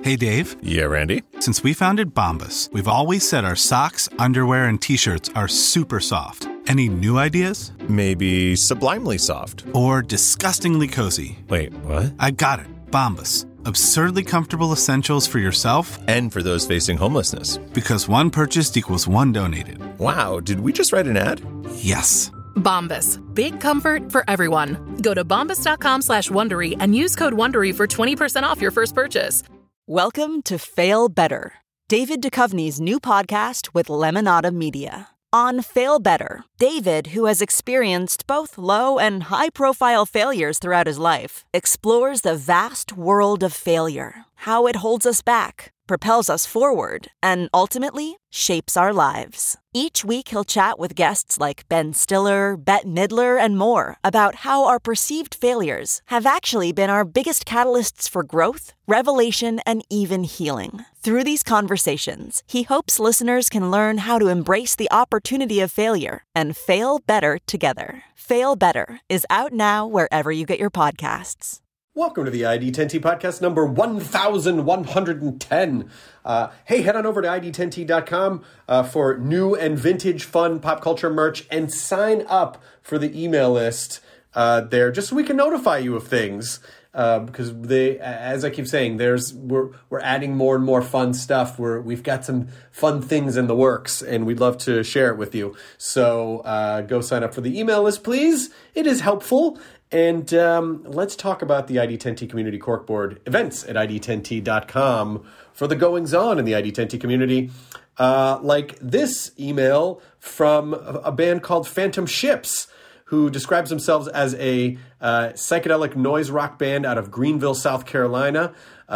Hey, Dave. Yeah, Randy? Since we founded Bombas, we've always said our socks, underwear, and T-shirts are super soft. Any new ideas? Maybe sublimely soft. Or disgustingly cozy. Wait, what? I got it. Bombas. Absurdly comfortable essentials for yourself and for those facing homelessness. Because one purchased equals one donated. Wow, did we just write an ad? Yes. Bombas. Big comfort for everyone. Go to bombas.com/Wondery and use code WONDERY for 20% off your first purchase. Welcome to Fail Better, David Duchovny's new podcast with Lemonada Media. On Fail Better, David, who has experienced both low and high-profile failures throughout his life, explores the vast world of failure, how it holds us back, propels us forward, and ultimately shapes our lives. Each week he'll chat with guests like Ben Stiller, Bette Midler, and more about how our perceived failures have actually been our biggest catalysts for growth, revelation, and even healing. Through these conversations, he hopes listeners can learn how to embrace the opportunity of failure and fail better together. Fail Better is out now wherever you get your podcasts. Welcome to the ID10T podcast number 1110. Hey, head on over to ID10T.com for new and vintage fun pop culture merch and sign up for the email list there just so we can notify you of things. Because as I keep saying, we're adding more and more fun stuff. We've got some fun things in the works, and we'd love to share it with you. So go sign up for the email list, please. It is helpful. And let's talk about the ID10T Community Corkboard events at ID10T.com for the goings-on in the ID10T community. Like this email from a band called Phantom Ships, who describes themselves as a psychedelic noise rock band out of Greenville, South Carolina.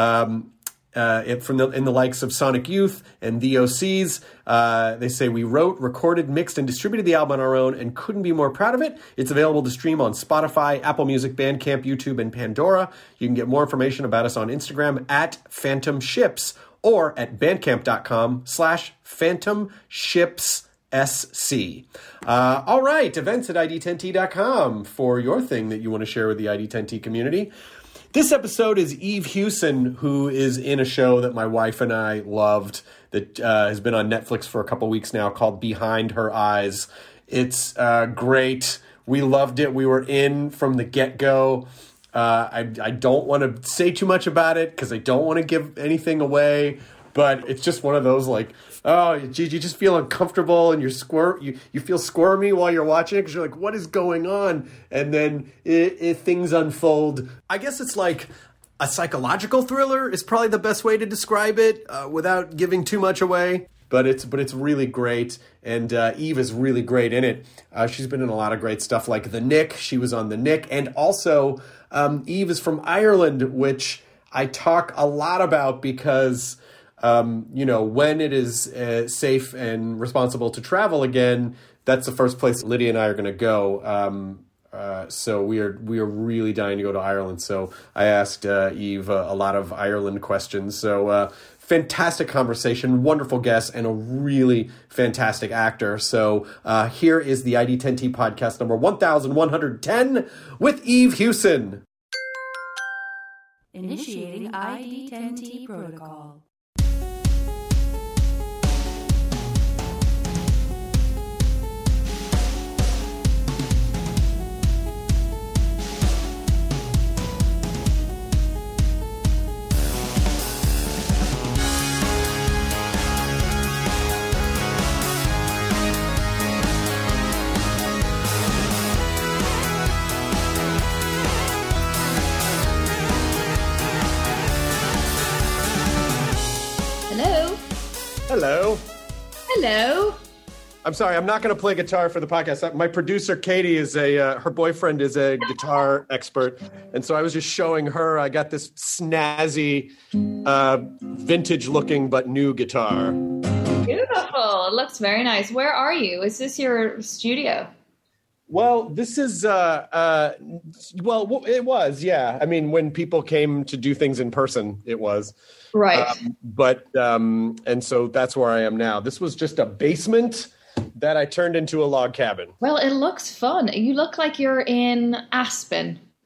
In the likes of Sonic Youth and the OCs. They say, we wrote, recorded, mixed, and distributed the album on our own and couldn't be more proud of it. It's available to stream on Spotify, Apple Music, Bandcamp, YouTube, and Pandora. You can get more information about us on Instagram at Phantom Ships or at bandcamp.com/PhantomShipsSC. All right, events at ID10T.com for your thing that you want to share with the ID10T community. This episode is Eve Hewson, who is in a show that my wife and I loved that has been on Netflix for a couple weeks now called Behind Her Eyes. It's great. We loved it. We were in from the get-go. I don't want to say too much about it because I don't want to give anything away, but it's just one of those like, oh, you just feel uncomfortable and you feel squirmy while you're watching it because you're like, what is going on? And then things unfold. I guess it's like a psychological thriller is probably the best way to describe it without giving too much away. But it's really great, and Eve is really great in it. She's been in a lot of great stuff like The Nick. She was on The Nick, and also Eve is from Ireland, which I talk a lot about because when it is safe and responsible to travel again, that's the first place Lydia and I are going to go. So we are really dying to go to Ireland. So I asked Eve a lot of Ireland questions. So fantastic conversation, wonderful guest, and a really fantastic actor. So here is the ID10T podcast number 1110 with Eve Hewson. Initiating ID10T protocol. Hello. Hello. I'm sorry, I'm not going to play guitar for the podcast. My producer, Katie, is her boyfriend is a guitar expert. And so I was just showing her, I got this snazzy, vintage looking, but new guitar. Beautiful. It looks very nice. Where are you? Is this your studio? Well, this is, it was, yeah. I mean, when people came to do things in person, it was. Right. And so that's where I am now. This was just a basement that I turned into a log cabin. Well, it looks fun. You look like you're in Aspen.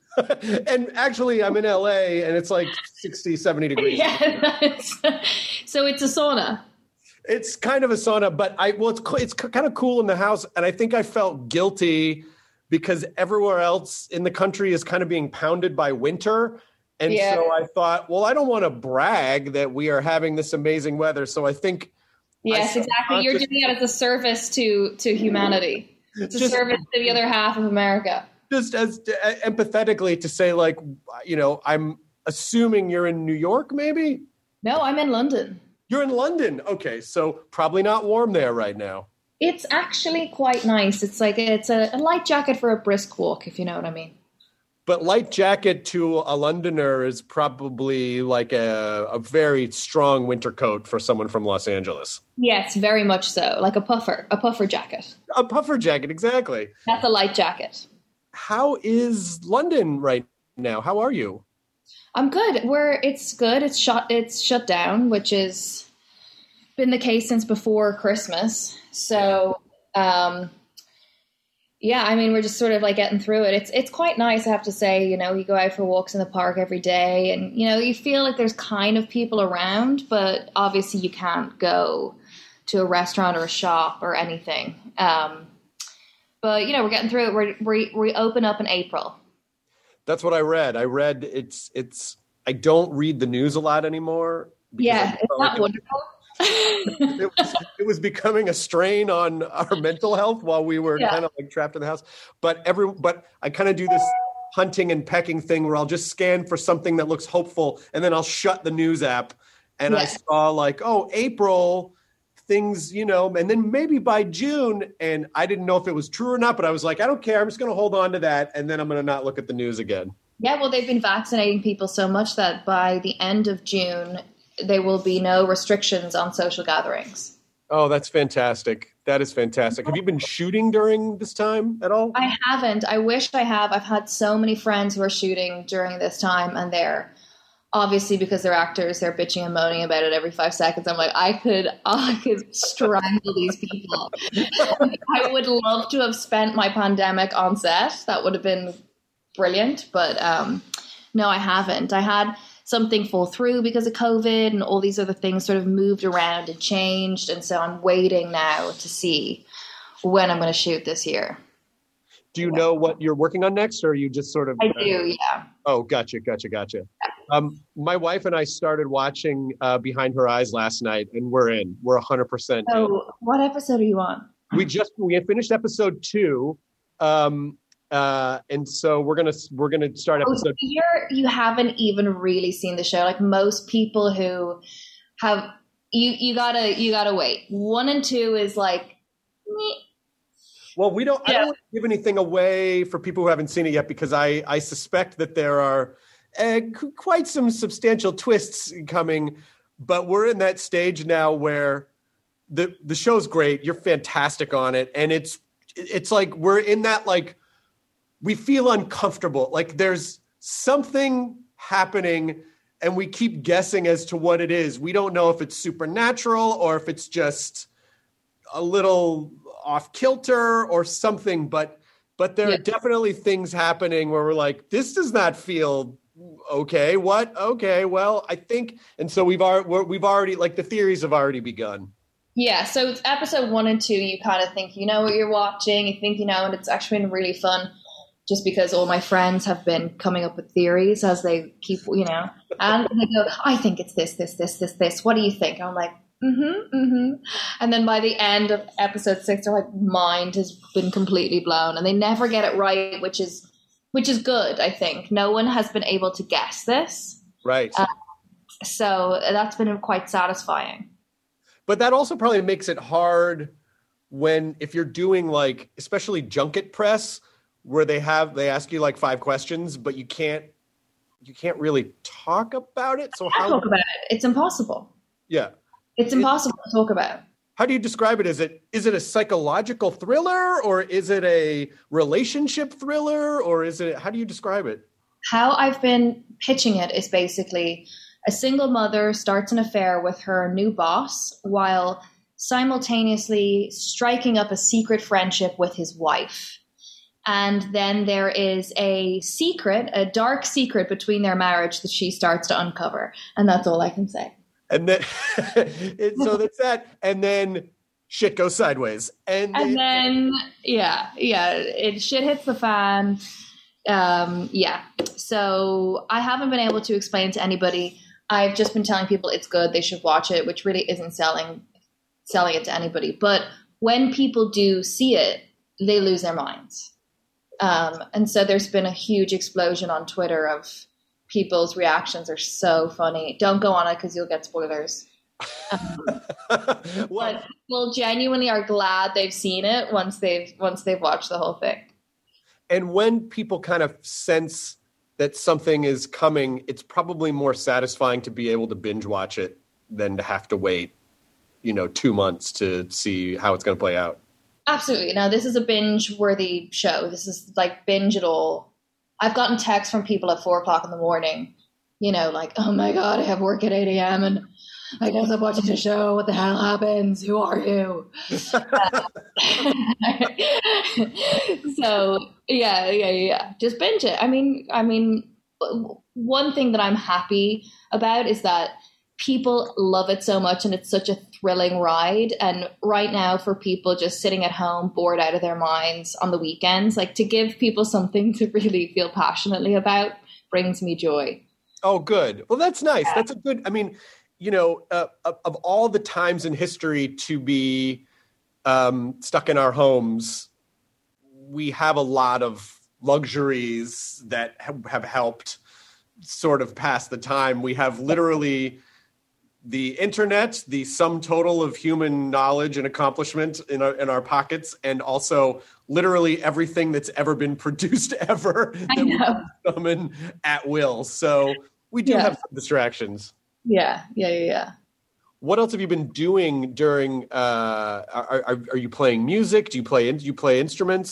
And actually, I'm in LA and it's like 60, 70 degrees. Yeah, so it's a sauna. It's kind of a sauna, but it's kind of cool in the house. And I think I felt guilty because everywhere else in the country is kind of being pounded by winter. And so I thought, well, I don't want to brag that we are having this amazing weather. So I think. Yes, exactly. You're doing it as a service to humanity. It's a service to the other half of America. Just as empathetically to say, like, I'm assuming you're in New York, maybe? No, I'm in London. You're in London. Okay, so probably not warm there right now. It's actually quite nice. It's like it's a light jacket for a brisk walk, if you know what I mean. But light jacket to a Londoner is probably like a very strong winter coat for someone from Los Angeles. Yes, very much so. Like a puffer jacket. A puffer jacket, exactly. That's a light jacket. How is London right now? How are you? I'm good. It's good. It's shut down, which has been the case since before Christmas. So, yeah, I mean, we're just sort of like getting through it. It's quite nice, I have to say. You go out for walks in the park every day and, you feel like there's kind of people around, but obviously you can't go to a restaurant or a shop or anything. But, we're getting through it. We open up in April. That's what I read. I don't read the news a lot anymore. Yeah, it's not wonderful. It was becoming a strain on our mental health while we were kind of like trapped in the house. But I kind of do this hunting and pecking thing where I'll just scan for something that looks hopeful and then I'll shut the news app. And I saw like, April things, and then maybe by June, and I didn't know if it was true or not, but I was like, I don't care. I'm just going to hold on to that. And then I'm going to not look at the news again. Yeah, well, they've been vaccinating people so much that by the end of June, there will be no restrictions on social gatherings. Oh, that's fantastic. That is fantastic. Have you been shooting during this time at all? I haven't. I wish I have. I've had so many friends who are shooting during this time, and they're obviously, because they're actors, they're bitching and moaning about it every 5 seconds. I'm like, I could strangle these people. I would love to have spent my pandemic on set. That would have been brilliant. But no, I haven't. I had something fall through because of COVID and all these other things sort of moved around and changed. And so I'm waiting now to see when I'm going to shoot this year. Do you know what you're working on next, or are you just sort of... I do, yeah. Oh, gotcha. My wife and I started watching Behind Her Eyes last night, and we're 100% So what episode are you on? We had finished episode 2, and so we're gonna start episode. You haven't even really seen the show. Like most people who have, you gotta wait. 1 and 2 is like. Meh. Well, I don't want to give anything away for people who haven't seen it yet, because I suspect that there are quite some substantial twists coming, but we're in that stage now where the show's great. You're fantastic on it. And it's like, we're in that, like, we feel uncomfortable. Like there's something happening and we keep guessing as to what it is. We don't know if it's supernatural or if it's just a little off kilter or something, but there are definitely things happening where we're like, this does not feel okay. What? Okay, well, I think, and so we've already, like, the theories have already begun. Yeah, so it's episode 1 and 2. You kind of think you know what you're watching. You think you know, and it's actually been really fun, just because all my friends have been coming up with theories as they keep, and they go, I think it's this. What do you think? And I'm like, And then by the end of episode 6, their mind has been completely blown, and they never get it right, which is good. I think no one has been able to guess this, right? So that's been quite satisfying. But that also probably makes it hard if you're doing, like, especially junket press, where they ask you like 5 questions, but you can't really talk about it. So how talk about it? It's impossible. Yeah. It's impossible to talk about. How do you describe it? Is it a psychological thriller, or is it a relationship thriller, or how do you describe it? How I've been pitching it is basically a single mother starts an affair with her new boss while simultaneously striking up a secret friendship with his wife. And then there is a dark secret between their marriage that she starts to uncover. And that's all I can say. And then, so that's that. And then shit goes sideways. And then shit hits the fan. So I haven't been able to explain to anybody. I've just been telling people it's good, they should watch it, which really isn't selling it to anybody. But when people do see it, they lose their minds. And so there's been a huge explosion on Twitter of people's reactions are so funny. Don't go on it because you'll get spoilers. But people genuinely are glad they've seen it once they've watched the whole thing. And when people kind of sense that something is coming, it's probably more satisfying to be able to binge watch it than to have to wait, 2 months to see how it's going to play out. Absolutely. Now, this is a binge-worthy show. This is like binge it all. I've gotten texts from people at 4:00 in the morning, like, oh my God, I have work at 8 a.m. and I guess I'm watching the show. What the hell happens? Who are you? So yeah. Just binge it. I mean, one thing that I'm happy about is that people love it so much and it's such a thrilling ride. And right now for people just sitting at home, bored out of their minds on the weekends, like to give people something to really feel passionately about brings me joy. Oh, good. Well, that's nice. Yeah. That's a good, of all the times in history to be stuck in our homes, we have a lot of luxuries that have helped sort of pass the time. We have literally the internet, the sum total of human knowledge and accomplishment in our pockets, and also literally everything that's ever been produced ever that we can summon at will. So we do have some distractions. Yeah. What else have you been doing during? Are you playing music? Do you play instruments?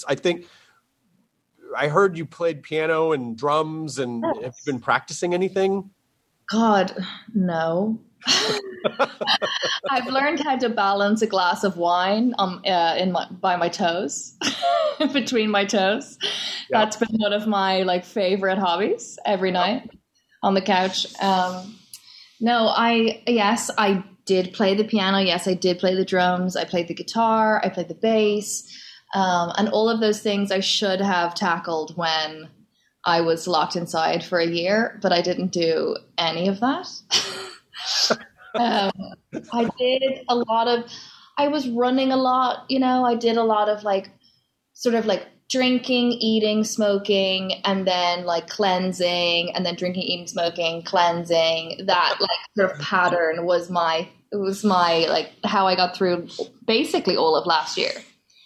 I heard you played piano and drums. And have you been practicing anything? God, no. I've learned how to balance a glass of wine by my toes, between my toes. Yep. That's been one of my favorite hobbies every night on the couch. I did play the piano. Yes, I did play the drums. I played the guitar. I played the bass. And all of those things I should have tackled when I was locked inside for a year, but I didn't do any of that. I was running a lot, I did a lot of drinking, eating, smoking, and then cleansing, and then drinking, eating, smoking, cleansing. That sort of pattern was my how I got through basically all of last year.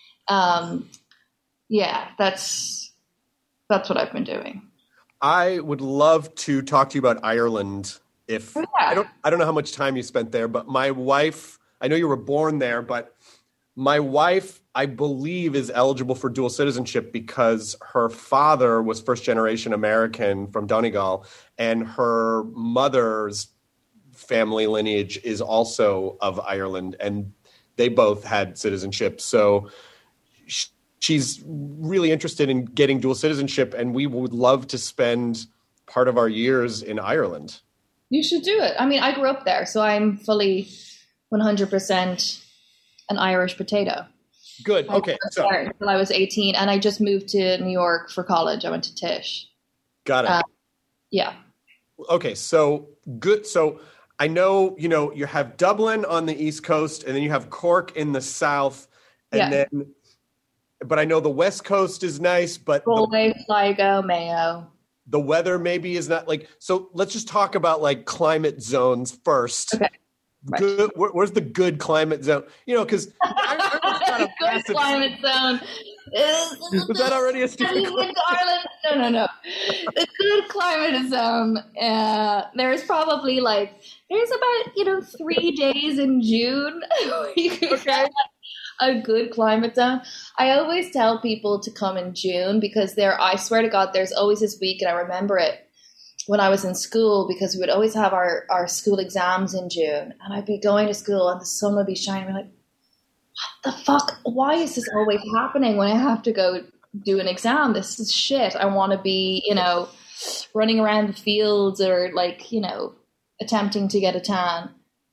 That's what I've been doing. I would love to talk to you about Ireland. I don't know how much time you spent there, but my wife, I know you were born there, but my wife, I believe, is eligible for dual citizenship because her father was first generation American from Donegal, and her mother's family lineage is also of Ireland, and they both had citizenship. So she's really interested in getting dual citizenship, and we would love to spend part of our years in Ireland. You should do it. I mean, I grew up there, so I'm fully 100% an Irish potato. Good. Okay. Until I was 18, and I just moved to New York for college. I went to Tisch. Got it. Yeah. Okay. So good. So I know, you have Dublin on the East Coast, and then you have Cork in the South, but I know the West Coast is nice, but Galway, Sligo, Mayo. The weather maybe is not so let's just talk about climate zones first. Okay. Right. Good. Where's the good climate zone? Because good climate zone. Was that already a stupid Ireland? No. The good climate zone. There's probably there's about 3 days in June where you can get a good climate zone. I always tell people to come in June because I swear to God, there's always this week, and I remember it when I was in school because we would always have our school exams in June, and I'd be going to school and the sun would be shining. I'm like, what the fuck? Why is this always happening when I have to go do an exam. This is shit. I want to be, running around the fields or attempting to get a tan.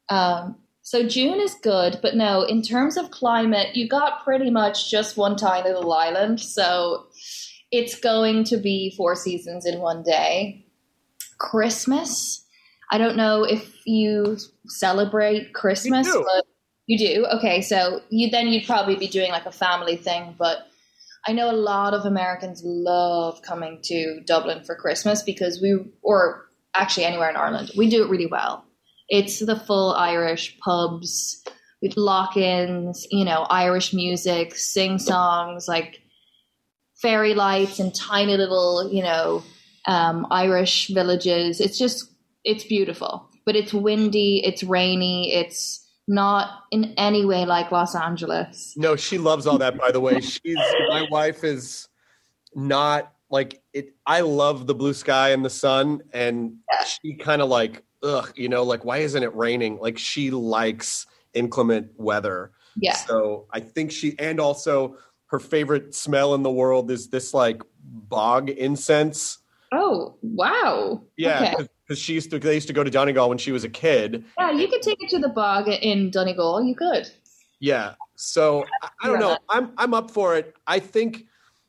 So June is good, but no, in terms of climate, you got pretty much just one tiny little island. So it's going to be 4 seasons in one day. Christmas. I don't know if you celebrate Christmas, but you do. Okay. So you'd probably be doing like a family thing, but I know a lot of Americans love coming to Dublin for Christmas because or actually anywhere in Ireland, we do it really well. It's the full Irish pubs with lock-ins, Irish music, sing songs, like fairy lights and tiny little, Irish villages. It's beautiful, but it's windy, it's rainy, it's not in any way like Los Angeles. No, she loves all that, by the way. My wife is not like it. I love the blue sky and the sun, and she kind of like, why isn't it raining? Like, she likes inclement weather. Yeah. So I think and also her favorite smell in the world is this like bog incense. Oh, wow. Yeah. Okay. Because they used to go to Donegal when she was a kid. Yeah, you could take it to the bog in Donegal. You could. Yeah. So I don't know. I'm up for it. I think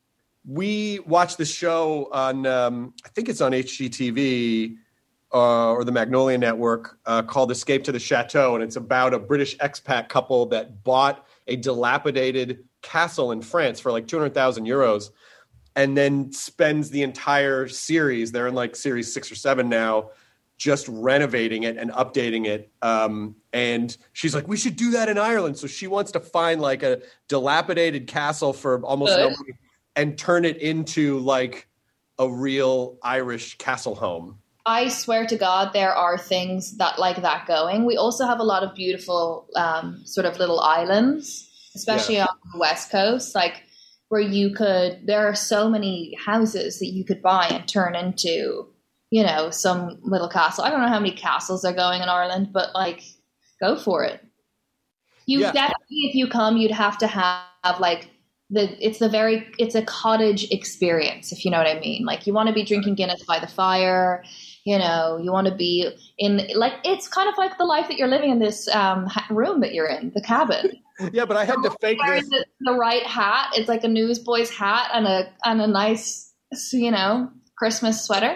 we watched the show on, I think it's on HGTV or the Magnolia Network called Escape to the Chateau. And it's about a British expat couple that bought a dilapidated castle in France for like 200,000 euros. And then spends the entire series, they're in like series 6 or 7 now, just renovating it and updating it. And she's like, we should do that in Ireland. So she wants to find like a dilapidated castle for almost no money and turn it into like a real Irish castle home. I swear to God, there are things that like that going. We also have a lot of beautiful sort of little islands, especially on the West Coast, like where there are so many houses that you could buy and turn into, some little castle. I don't know how many castles are going in Ireland, but like, go for it. Definitely, if you come, you'd have to have like it's a cottage experience, if you know what I mean. Like, you want to be drinking Guinness by the fire, you want to be in, like, it's kind of like the life that you're living in this room that you're in, the cabin. Yeah, but I had to fake this. The right hat. It's like a newsboy's hat and a nice, Christmas sweater.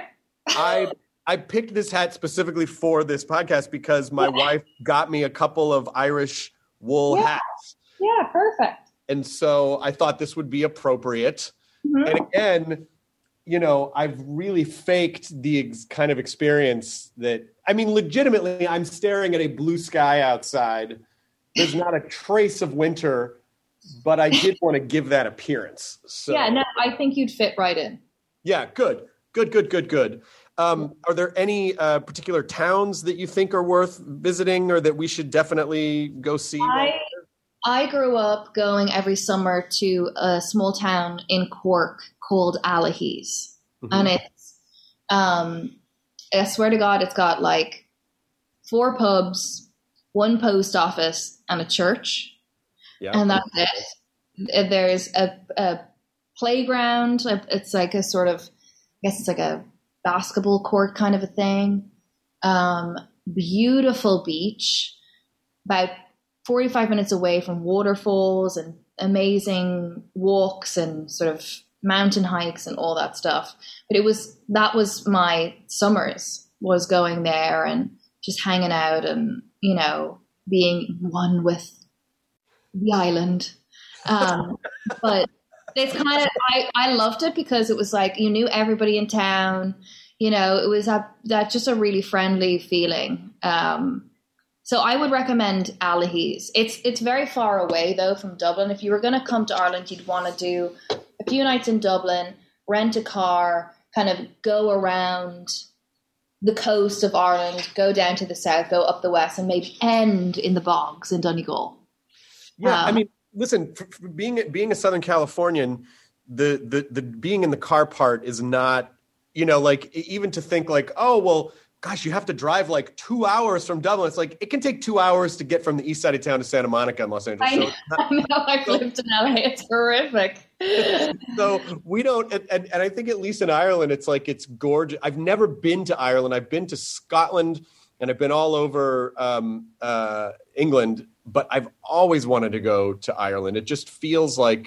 I picked this hat specifically for this podcast because my wife got me a couple of Irish wool hats. Yeah, perfect. And so I thought this would be appropriate. Mm-hmm. And again, I've really faked the kind of experience that, legitimately, I'm staring at a blue sky outside. There's not a trace of winter, but I did want to give that appearance. So, yeah, no, I think you'd fit right in. Yeah, good. Are there any particular towns that you think are worth visiting or that we should definitely go see? I grew up going every summer to a small town in Cork called Allihies. Mm-hmm. And it's, I swear to God, it's got like 4 pubs, 1 post office, and a church. Yeah. And that's it. There's a playground. It's like a sort of, I guess it's like a basketball court kind of a thing. Beautiful beach, about 45 minutes away from waterfalls and amazing walks and sort of mountain hikes and all that stuff. But that was my summers, was going there and just hanging out and, being one with the island. But it's kind of, I loved it because it was like, you knew everybody in town, it was that just a really friendly feeling. So I would recommend Allihies. It's very far away though from Dublin. If you were going to come to Ireland, you'd want to do a few nights in Dublin, rent a car, kind of go around the coast of Ireland, go down to the south, go up the west, and maybe end in the bogs in Donegal. Yeah, listen, for being a Southern Californian, the being in the car part is not, like, even to think like, oh, well, gosh, you have to drive like 2 hours from Dublin. It's like, it can take 2 hours to get from the east side of town to Santa Monica in Los Angeles. I know, I've lived in LA. It's horrific. So we don't, and I think at least in Ireland, it's like, it's gorgeous. I've never been to Ireland. I've been to Scotland and I've been all over England, but I've always wanted to go to Ireland. It just feels like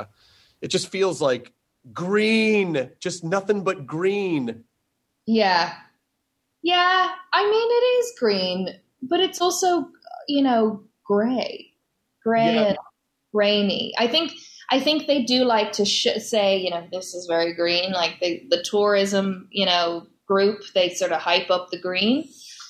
green, just nothing but green. Yeah. Yeah, I mean, it is green, but it's also, gray and rainy. I think they do like to say, this is very green. Like the tourism, group, they sort of hype up the green.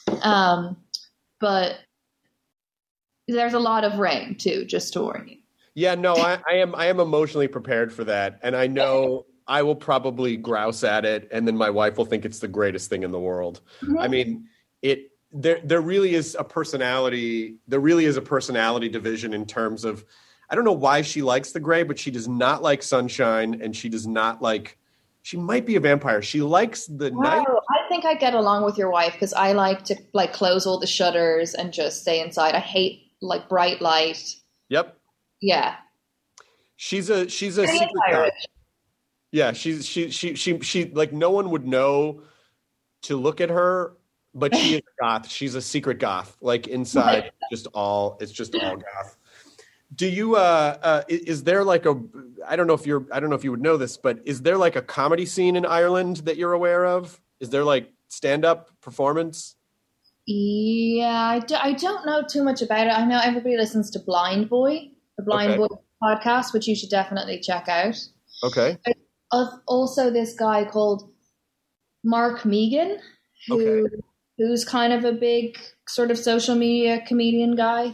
But there's a lot of rain too, just to warn you. Yeah, no, I am emotionally prepared for that. And I know I will probably grouse at it, and then my wife will think it's the greatest thing in the world. Mm-hmm. I mean, there really is a personality division in terms of, I don't know why she likes the gray, but she does not like sunshine, and she might be a vampire. She likes the night. I think I get along with your wife because I like to close all the shutters and just stay inside. I hate bright light. Yep. Yeah. She's a secret goth. Yeah, she like, no one would know to look at her, but she is a goth. She's a secret goth. Like inside, it's just all goth. Do you is there like I don't know if you would know this, but is there like a comedy scene in Ireland that you're aware of? Is there like stand-up performance? Yeah, I don't know too much about it. I know everybody listens to Blind Boy, the Blind Boy podcast, which you should definitely check out. Okay. Also this guy called Mark Megan, who's kind of a big sort of social media comedian guy.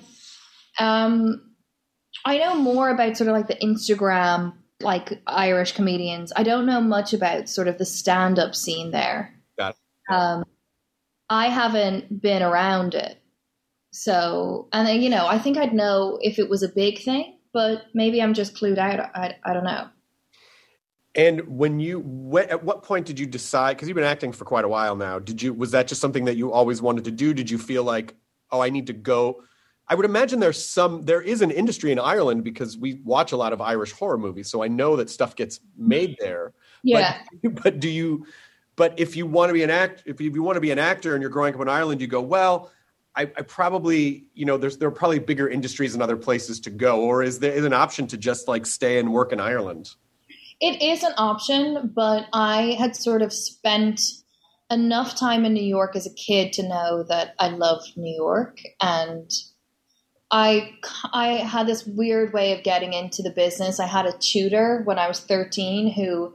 I know more about sort of like the Instagram, like Irish comedians. I don't know much about sort of the stand-up scene there. Got it. I haven't been around it. So, and I think I'd know if it was a big thing, but maybe I'm just clued out. I don't know. And at what point did you decide, because you've been acting for quite a while now, was that just something that you always wanted to do? Did you feel like, I need to go? I would imagine there is an industry in Ireland because we watch a lot of Irish horror movies. So I know that stuff gets made there. Yeah. But if you want to be if you want to be an actor and you're growing up in Ireland, you go, well, I probably, there are probably bigger industries and other places to go, or is there an option to just like stay and work in Ireland? It is an option, but I had sort of spent enough time in New York as a kid to know that I loved New York, and I had this weird way of getting into the business. I had a tutor when I was 13 who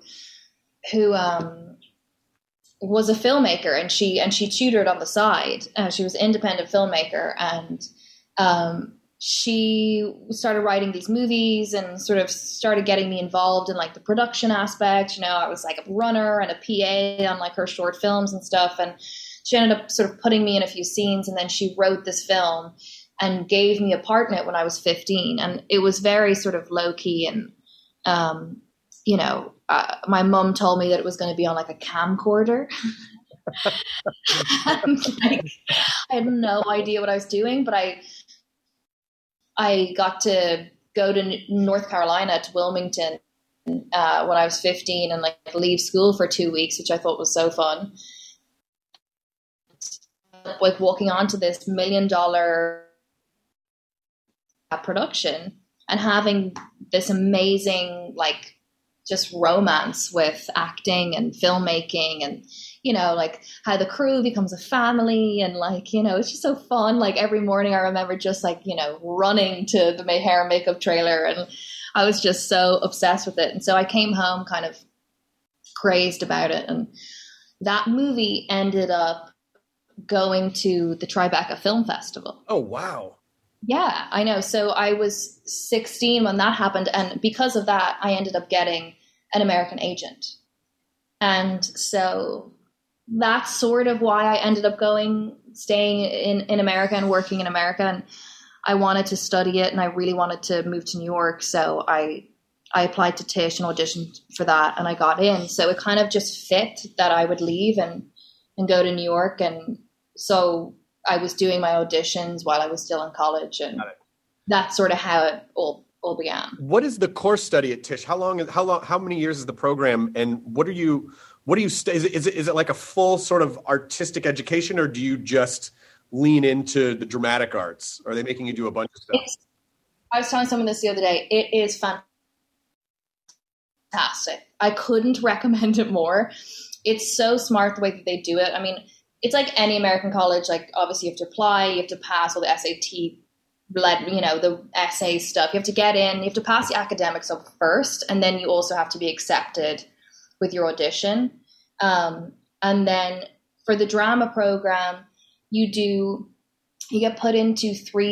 was a filmmaker, and she tutored on the side. She was an independent filmmaker, and she started writing these movies and sort of started getting me involved in like the production aspect. I was like a runner and a PA on like her short films and stuff. And she ended up sort of putting me in a few scenes, and then she wrote this film and gave me a part in it when I was 15. And it was very sort of low key. And, my mom told me that it was going to be on like a camcorder. And, I had no idea what I was doing, but I got to go to North Carolina, to Wilmington, when I was 15, and like leave school for 2 weeks, which I thought was so fun. Like walking onto this $1 million production and having this amazing, like, just romance with acting and filmmaking, and like how the crew becomes a family, and like, it's just so fun. Like every morning I remember just like, running to the hair and makeup trailer, and I was just so obsessed with it. And so I came home kind of crazed about it. And that movie ended up going to the Tribeca Film Festival. Oh, wow. Yeah, I know. So I was 16 when that happened. And because of that, I ended up getting an American agent. And so that's sort of why I ended up staying in America and working in America. And I wanted to study it, and I really wanted to move to New York. So I applied to Tisch and auditioned for that, and I got in. So it kind of just fit that I would leave and and go to New York. And so I was doing my auditions while I was still in college, and that's sort of how it all began. What is the course study at Tisch? How many years is the program, and what are you is it like a full sort of artistic education, or do you just lean into the dramatic arts? Or are they making you do a bunch of stuff? I was telling someone this the other day. It is fantastic. I couldn't recommend it more. It's so smart the way that they do it. I mean, it's like any American college. Like, obviously you have to apply, you have to pass all the SAT, the essay stuff. You have to get in, you have to pass the academics up first, and then you also have to be accepted with your audition. And then for the drama program, you get put into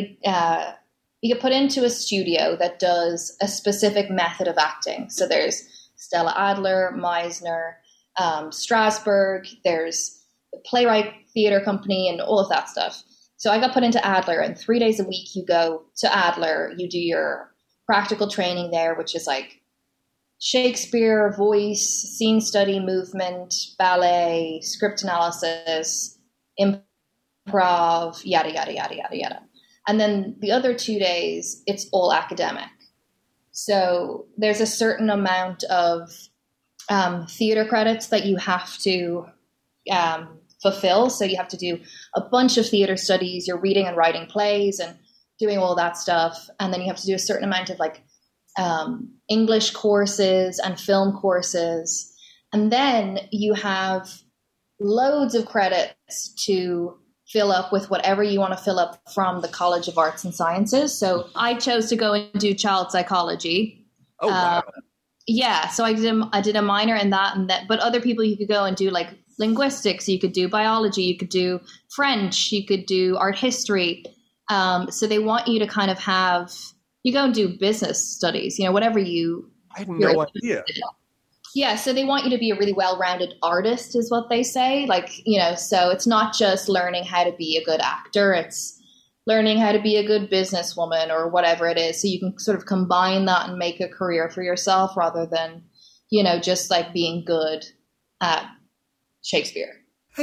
a studio that does a specific method of acting. So there's Stella Adler, Meisner, Strasberg, there's the Playwright Theater Company, and all of that stuff. So I got put into Adler, and 3 days a week you go to Adler, you do your practical training there, which is like Shakespeare, voice, scene study, movement, ballet, script analysis, improv, yada, yada, yada, yada, yada. And then the other 2 days, it's all academic. So there's a certain amount of theater credits that you have to fulfill. So you have to do a bunch of theater studies. You're reading and writing plays and doing all that stuff. And then you have to do a certain amount of like English courses and film courses. And then you have loads of credits to fill up with whatever you want to fill up from the College of Arts and Sciences. So I chose to go and do child psychology. Oh, wow. Yeah. So I did a minor in that, but other people, you could go and do like linguistics, you could do biology, you could do French, you could do art history. So they want you to kind of you go and do business studies, whatever you. I had no idea. Yeah, so they want you to be a really well-rounded artist is what they say. Like, so it's not just learning how to be a good actor, it's learning how to be a good businesswoman or whatever it is. So you can sort of combine that and make a career for yourself rather than, just like being good at Shakespeare.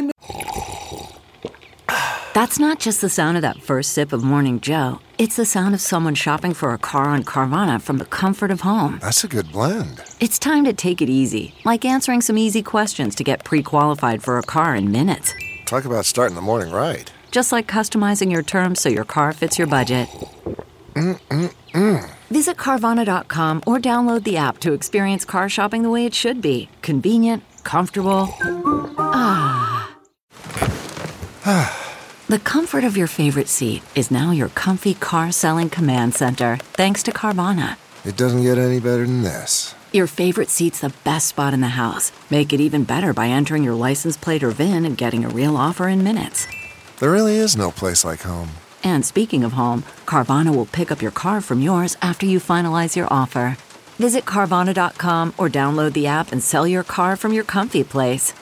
That's not just the sound of that first sip of Morning Joe. It's the sound of someone shopping for a car on Carvana from the comfort of home. That's a good blend. It's time to take it easy, like answering some easy questions to get pre-qualified for a car in minutes. Talk about starting the morning right. Just like customizing your terms so your car fits your budget. Visit Carvana.com or download the app to experience car shopping the way it should be. Convenient, comfortable. The comfort of your favorite seat is now your comfy car selling command center, thanks to Carvana. It doesn't get any better than this. Your favorite seat's the best spot in the house. Make it even better by entering your license plate or VIN and getting a real offer in minutes. There really is no place like home. And speaking of home, Carvana will pick up your car from yours after you finalize your offer. Visit Carvana.com or download the app and sell your car from your comfy place.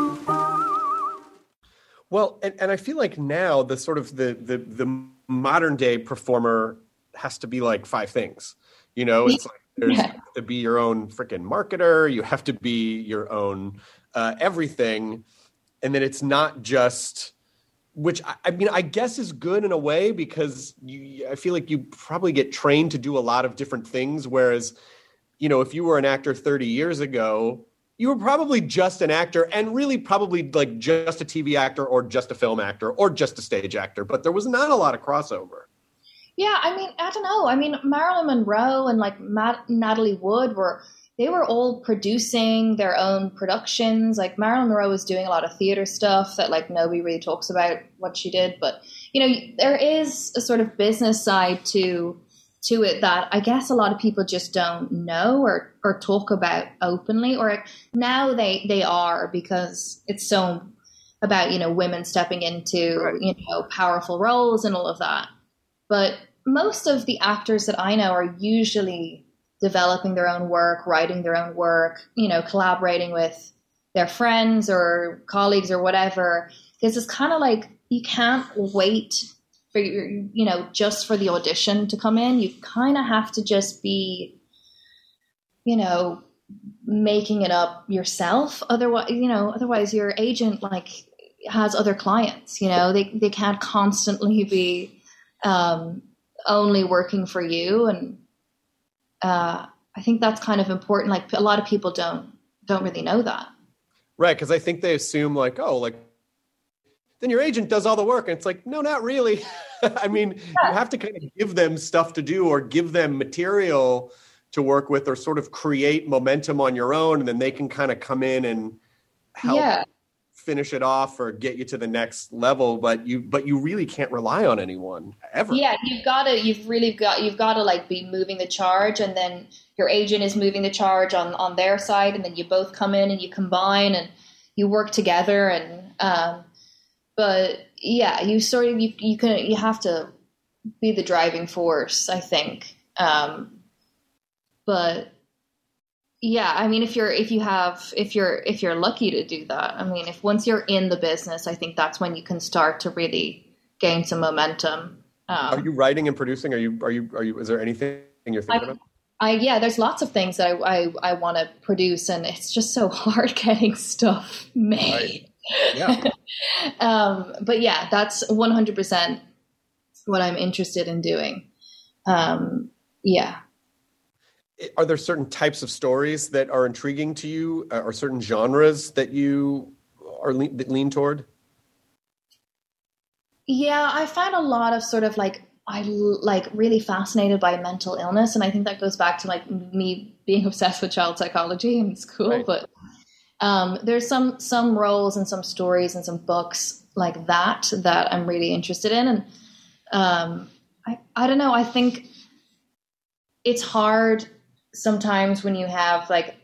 Well, and I feel like now the sort of the modern day performer has to be like 5 things. It's like there's to be your own freaking marketer. You have to be your own everything. And then it's not just, which I guess is good in a way because I feel like you probably get trained to do a lot of different things. Whereas, if you were an actor 30 years ago, you were probably just an actor and really probably like just a TV actor or just a film actor or just a stage actor. But there was not a lot of crossover. Yeah, I don't know. Marilyn Monroe and like Natalie Wood were all producing their own productions. Like Marilyn Monroe was doing a lot of theater stuff that like nobody really talks about what she did. But, there is a sort of business side to it that I guess a lot of people just don't know or talk about openly, or now they are because it's so about, women stepping into, right, powerful roles and all of that. But most of the actors that I know are usually developing their own work, writing their own work, collaborating with their friends or colleagues or whatever, because it's kind of like you can't wait for just for the audition to come in. You kind of have to just be, making it up yourself. Otherwise your agent, like, has other clients. You know, they can't constantly be only working for you. And I think that's kind of important. Like a lot of people don't really know that. Right. Because I think they assume like, oh, like then your agent does all the work. And it's like, no, not really. I mean, you have to kind of give them stuff to do or give them material to work with or sort of create momentum on your own. And then they can kind of come in and help finish it off or get you to the next level. But you really can't rely on anyone ever. Yeah. You've got to like be moving the charge, and then your agent is moving the charge on their side. And then you both come in and you combine and you work together. And, but yeah, you have to be the driving force, I think. But yeah, I mean, if you're lucky to do that, I mean, if once you're in the business, I think that's when you can start to really gain some momentum. Are you writing and producing? Are you, is there anything you're thinking about? Yeah, there's lots of things that I want to produce, and it's just so hard getting stuff made. Right. Yeah. But yeah, that's 100% what I'm interested in doing. Yeah. Are there certain types of stories that are intriguing to you, or certain genres that you are lean toward? Yeah, I find a lot of sort of like, really fascinated by mental illness. And I think that goes back to like me being obsessed with child psychology in school. Right. But there's some roles and some stories and some books like that I'm really interested in. And I don't know, I think it's hard sometimes when you have like,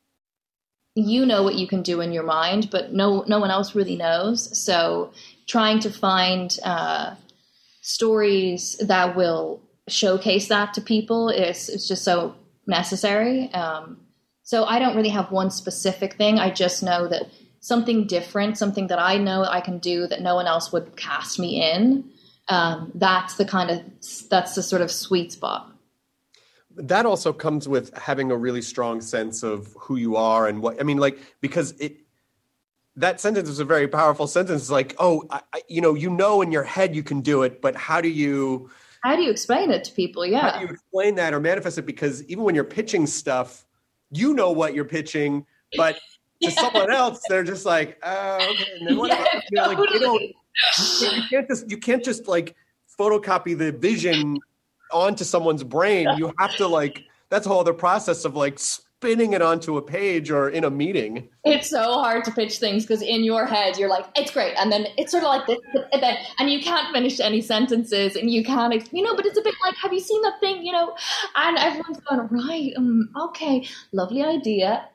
you know what you can do in your mind, but no one else really knows. So trying to find stories that will showcase that to people is just so necessary. So I don't really have one specific thing. I just know that something different, something that I know I can do that no one else would cast me in. That's the sort of sweet spot. That also comes with having a really strong sense of who you are and what, I mean, like, because that sentence is a very powerful sentence. It's like, oh, you know, in your head you can do it, but how do you explain it to people? Yeah. How do you explain that or manifest it? Because even when you're pitching stuff, you know what you're pitching, but to someone else, they're just like, oh, okay. And then what totally. You can't just like photocopy the vision onto someone's brain. You have to like, that's a whole other process of like spinning it onto a page or in a meeting. It's so hard to pitch things because in your head you're like, it's great, and then it's sort of like this, and you can't finish any sentences, and you can't, but it's a bit like, have you seen that thing, and everyone's going, right, okay, lovely idea.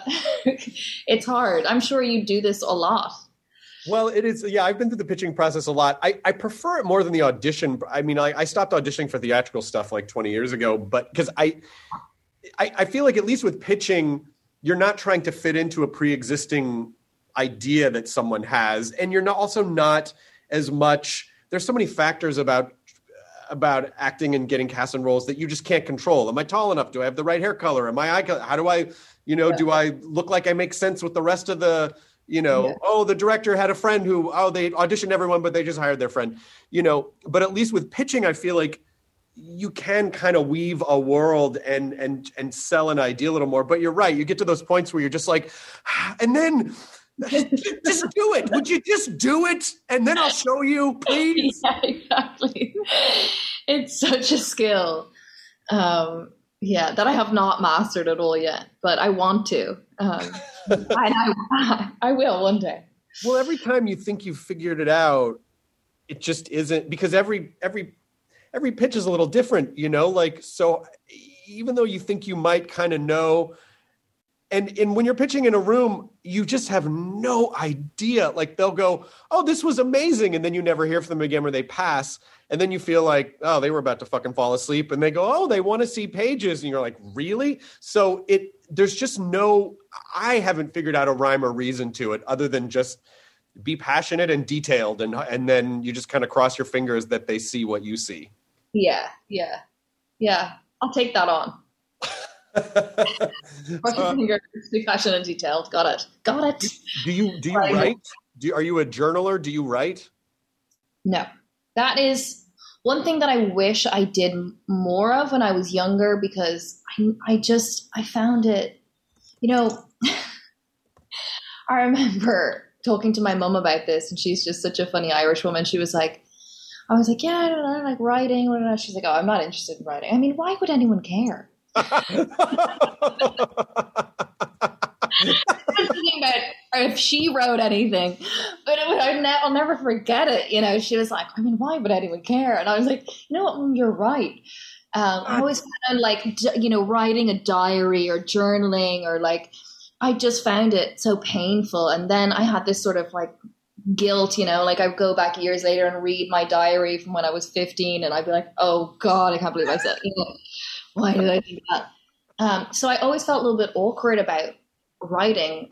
It's hard. I'm sure you do this a lot. Well, it is. Yeah, I've been through the pitching process a lot. I prefer it more than the audition. I mean, I stopped auditioning for theatrical stuff like 20 years ago, but because I feel like at least with pitching, you're not trying to fit into a pre-existing idea that someone has. And you're also not as much, there's so many factors about acting and getting cast in roles that you just can't control. Am I tall enough? Do I have the right hair color? Am I eye color? How do I, do I look like I make sense with the rest of the, oh, the director had a friend who, they auditioned everyone, but they just hired their friend, but at least with pitching, I feel like you can kind of weave a world and sell an idea a little more. But you're right. You get to those points where you're just like, and then just do it. Would you just do it? And then I'll show you, please. Yeah, exactly. It's such a skill. That I have not mastered at all yet, but I want to. I will one day. Well, every time you think you've figured it out, it just isn't, because every pitch is a little different, so even though you think you might kind of know, and when you're pitching in a room, you just have no idea. Like they'll go, oh, this was amazing. And then you never hear from them again, or they pass. And then you feel like, oh, they were about to fucking fall asleep. And they go, oh, they want to see pages. And you're like, really? So there's just I haven't figured out a rhyme or reason to it other than just be passionate and detailed. And then you just kind of cross your fingers that they see what you see. Yeah. I'll take that on. Cross your fingers, be passionate and detailed. Got it. Do you write? Are you a journaler? Do you write? No. That is one thing that I wish I did more of when I was younger, because I found it, I remember talking to my mom about this, and she's just such a funny Irish woman. She was like, I was like, yeah, I don't know, like writing. She's like, oh, I'm not interested in writing. I mean, why would anyone care? About if she wrote anything, but I'll never forget it. She was like, I mean, why would anyone care? And I was like, you know what? You're right. I always found like, writing a diary or journaling, or like, I just found it so painful. And then I had this sort of like guilt, like I would go back years later and read my diary from when I was 15, and I'd be like, oh God, I can't believe I said, why did I do that? So I always felt a little bit awkward about writing,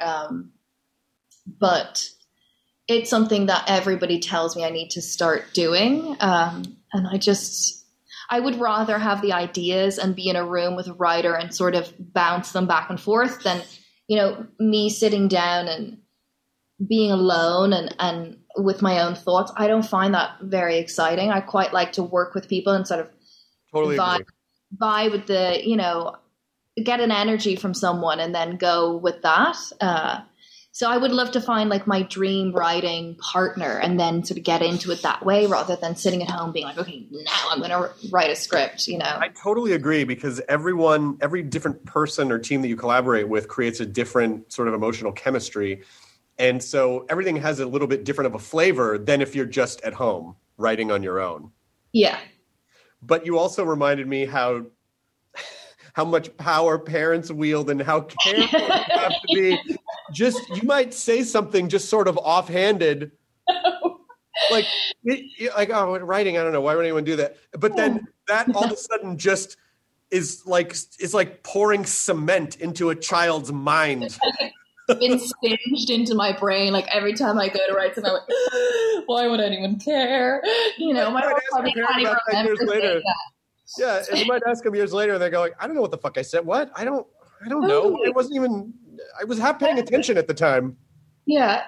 but it's something that everybody tells me I need to start doing. And I would rather have the ideas and be in a room with a writer and sort of bounce them back and forth than, me sitting down and being alone and with my own thoughts. I don't find that very exciting. I quite like to work with people and sort of vibe with the, get an energy from someone and then go with that. So I would love to find like my dream writing partner and then sort of get into it that way, rather than sitting at home being like, okay, now I'm going to write a script, I totally agree, because every different person or team that you collaborate with creates a different sort of emotional chemistry. And so everything has a little bit different of a flavor than if you're just at home writing on your own. Yeah. But you also reminded me how much power parents wield and how careful you have to be. You might say something just sort of offhanded, like, oh, writing, I don't know, why would anyone do that? But then that all of a sudden just is like pouring cement into a child's mind. Been singed into my brain. Like every time I go to write something, I'm like, why would anyone care? My mom probably can't even remember saying that. Yeah, and you might ask them years later, and they go like, I don't know what the fuck I said. What? I don't know. I was half paying attention at the time. Yeah.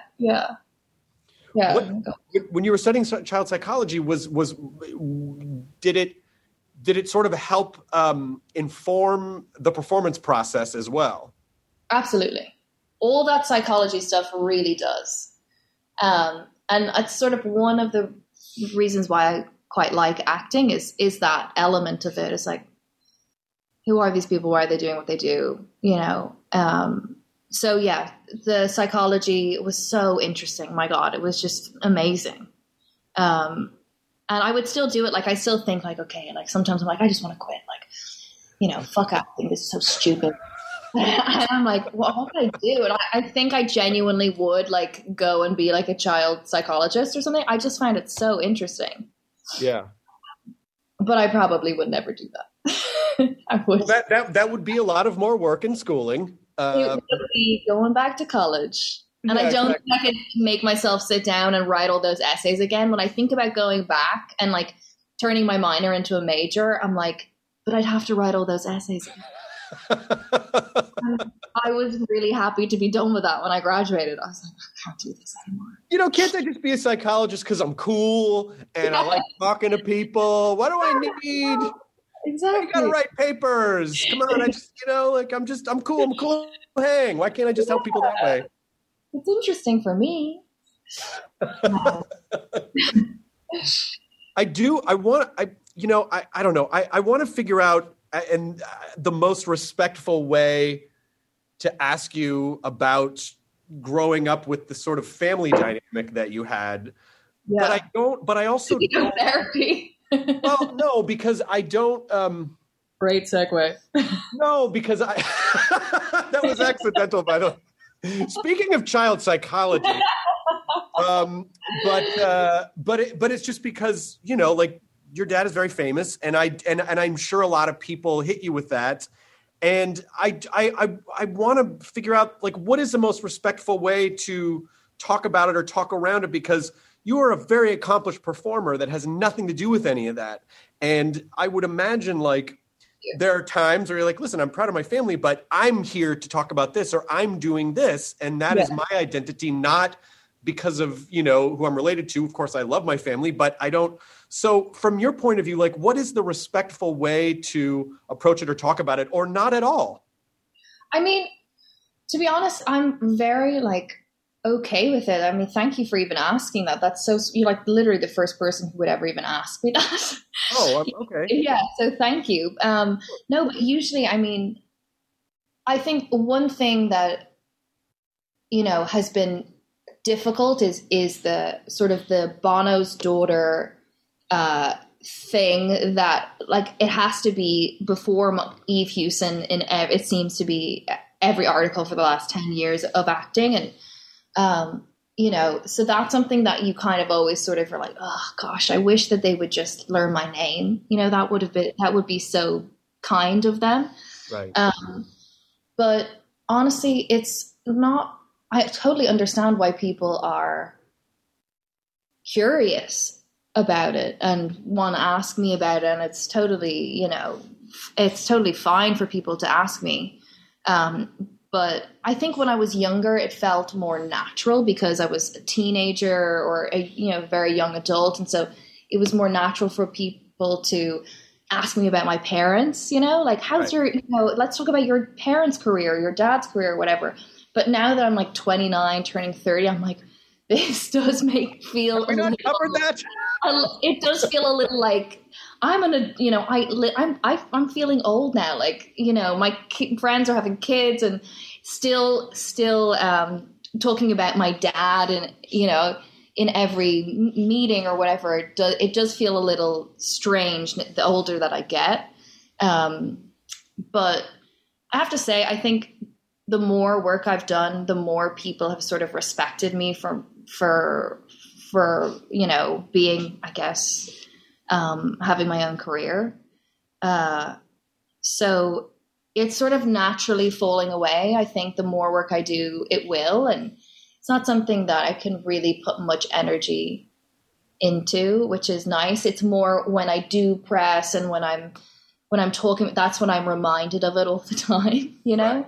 When you were studying child psychology, did it sort of help inform the performance process as well? Absolutely. All that psychology stuff really does. And it's sort of one of the reasons why I quite like acting is that element of it. It's like, who are these people? Why are they doing what they do? So yeah, the psychology was so interesting. My God, it was just amazing. And I would still do it. Like, I still think like, okay, like sometimes I'm like, I just want to quit. Like, fuck acting. This is so stupid. And I'm like, what can I do? And I think I genuinely would like go and be like a child psychologist or something. I just find it so interesting. Yeah. But I probably would never do that. I would. Well, that would be a lot of more work and schooling. It would be going back to college. And I don't think I could make myself sit down and write all those essays again. When I think about going back and like turning my minor into a major, I'm like, but I'd have to write all those essays again. I was really happy to be done with that when I graduated. I was like, I can't do this anymore. Can't I just be a psychologist because I'm cool and I like talking to people? What do I need? Exactly. I gotta write papers. Come on, I just, I'm cool. Hang. Why can't I just help people that way? It's interesting for me. I do. I don't know. I want to figure out the most respectful way to ask you about growing up with the sort of family dynamic that you had. Yeah. But I also don't. Therapy. Well, no, because I don't. Great segue. No, because that was accidental, by the way. Speaking of child psychology, but it's just because, like, your dad is very famous, and I'm sure a lot of people hit you with that. And I want to figure out, like, what is the most respectful way to talk about it or talk around it, because you are a very accomplished performer that has nothing to do with any of that. And I would imagine, like, there are times where you're like, listen, I'm proud of my family, but I'm here to talk about this, or I'm doing this, and that is my identity, not because of, who I'm related to. Of course, I love my family, but I don't. So from your point of view, like, what is the respectful way to approach it or talk about it, or not at all? I mean, to be honest, I'm very okay with it. I mean, thank you for even asking that. That's so, you're like literally the first person who would ever even ask me that. Oh, okay. Yeah. So thank you. No, but usually, I mean, I think one thing that, has been difficult is the sort of the Bono's daughter thing that it has to be before Eve Hewson it seems to be every article for the last 10 years of acting. And, so that's something that you kind of always sort of are like, oh gosh, I wish that they would just learn my name. That would be so kind of them. Right. But honestly, it's not, I totally understand why people are curious about it and want to ask me about it. And it's totally, it's totally fine for people to ask me. But I think when I was younger, it felt more natural because I was a teenager or a very young adult. And so it was more natural for people to ask me about my parents, how's your, let's talk about your parents' career, your dad's career, whatever. But now that I'm 29, turning 30, I'm like, this does make me feel. Have we not covered that? It does feel a little like I'm I'm feeling old now. My friends are having kids and still talking about my dad and in every meeting or whatever. It does feel a little strange the older that I get. But I have to say, I think the more work I've done, the more people have sort of respected me for being, I guess, having my own career. So it's sort of naturally falling away. I think the more work I do, it will. And it's not something that I can really put much energy into, which is nice. It's more when I do press and when I'm talking, that's when I'm reminded of it all the time, Right.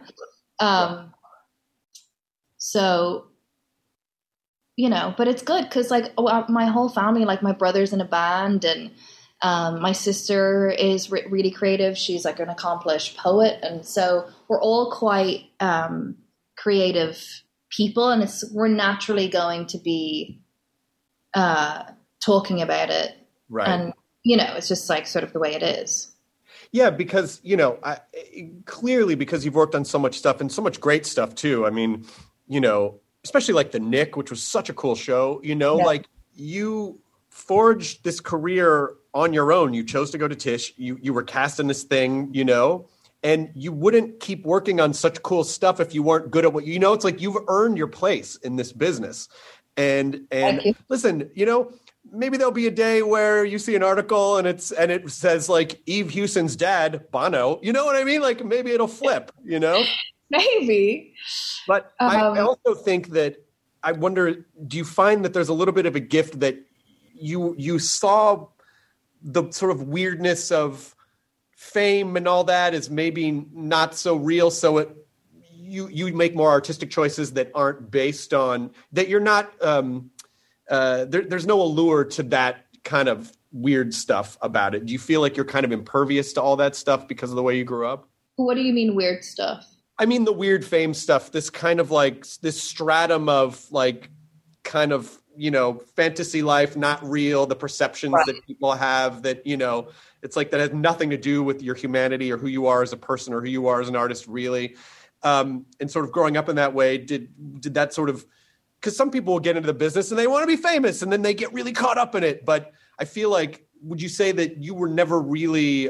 So, but it's good because my whole family, my brother's in a band and my sister is really creative. She's an accomplished poet. And so we're all quite creative people, and we're naturally going to be talking about it. Right. And, it's just sort of the way it is. Yeah, because, clearly because you've worked on so much stuff and so much great stuff too. I mean, especially The Knick, which was such a cool show, Yeah. You forged this career on your own. You chose to go to Tisch. You were cast in this thing, and you wouldn't keep working on such cool stuff if you weren't good at what it's like you've earned your place in this business. And listen, maybe there'll be a day where you see an article and it says Eve Hewson's dad, Bono. You know what I mean? Maybe it'll flip, Maybe. But I also think that I wonder, do you find that there's a little bit of a gift that you saw the sort of weirdness of fame and all that is maybe not so real, so you make more artistic choices that aren't based on that. You're not there's no allure to that kind of weird stuff about it. Do you feel like you're kind of impervious to all that stuff because of the way you grew up? What do you mean weird stuff? I mean the weird fame stuff, this kind of this stratum of kind of, fantasy life, not real, the perceptions Right. that people have that, it's that has nothing to do with your humanity or who you are as a person or who you are as an artist, really. And sort of growing up in that way, did that sort of, because some people will get into the business and they want to be famous and then they get really caught up in it. But I feel would you say that you were never really,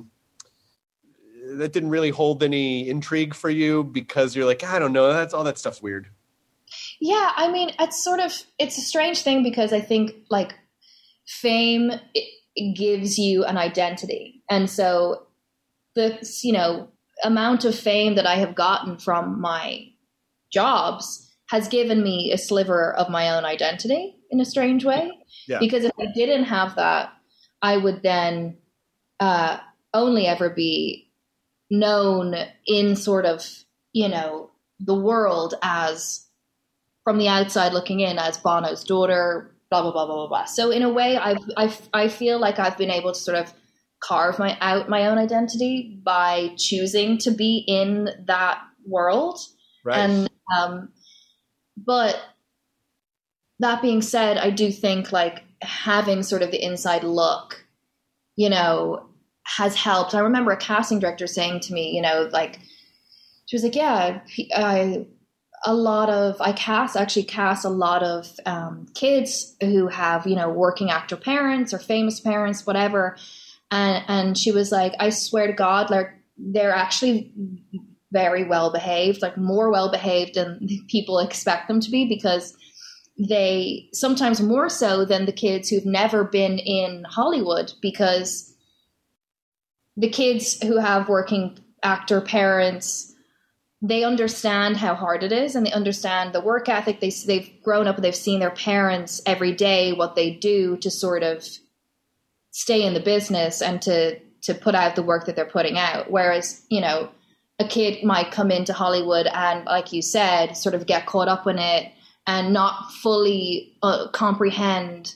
that didn't really hold any intrigue for you because you're I don't know, that's all that stuff's weird. Yeah, I mean, it's a strange thing because I think fame it gives you an identity. And so the, amount of fame that I have gotten from my jobs has given me a sliver of my own identity in a strange way. Yeah. Because if I didn't have that, I would then only ever be known in sort of, the world as from the outside looking in as Bono's daughter, blah, blah, blah, blah, blah, blah. So in a way, I feel like I've been able to sort of carve out my own identity by choosing to be in that world. Right. And, but that being said, I do think like having sort of the inside look, you know, has helped. I remember a casting director saying to me, you know, like, she was like, yeah, I actually cast a lot of kids who have, you know, working actor parents or famous parents, whatever. And she was like, I swear to God, like they're actually very well behaved, like more well behaved than people expect them to be, because they sometimes more so than the kids who've never been in Hollywood, because the kids who have working actor parents, they understand how hard it is and they understand the work ethic. They've grown up and they've seen their parents every day, what they do to sort of stay in the business and to put out the work that they're putting out. Whereas, you know, a kid might come into Hollywood and, like you said, sort of get caught up in it and not fully comprehend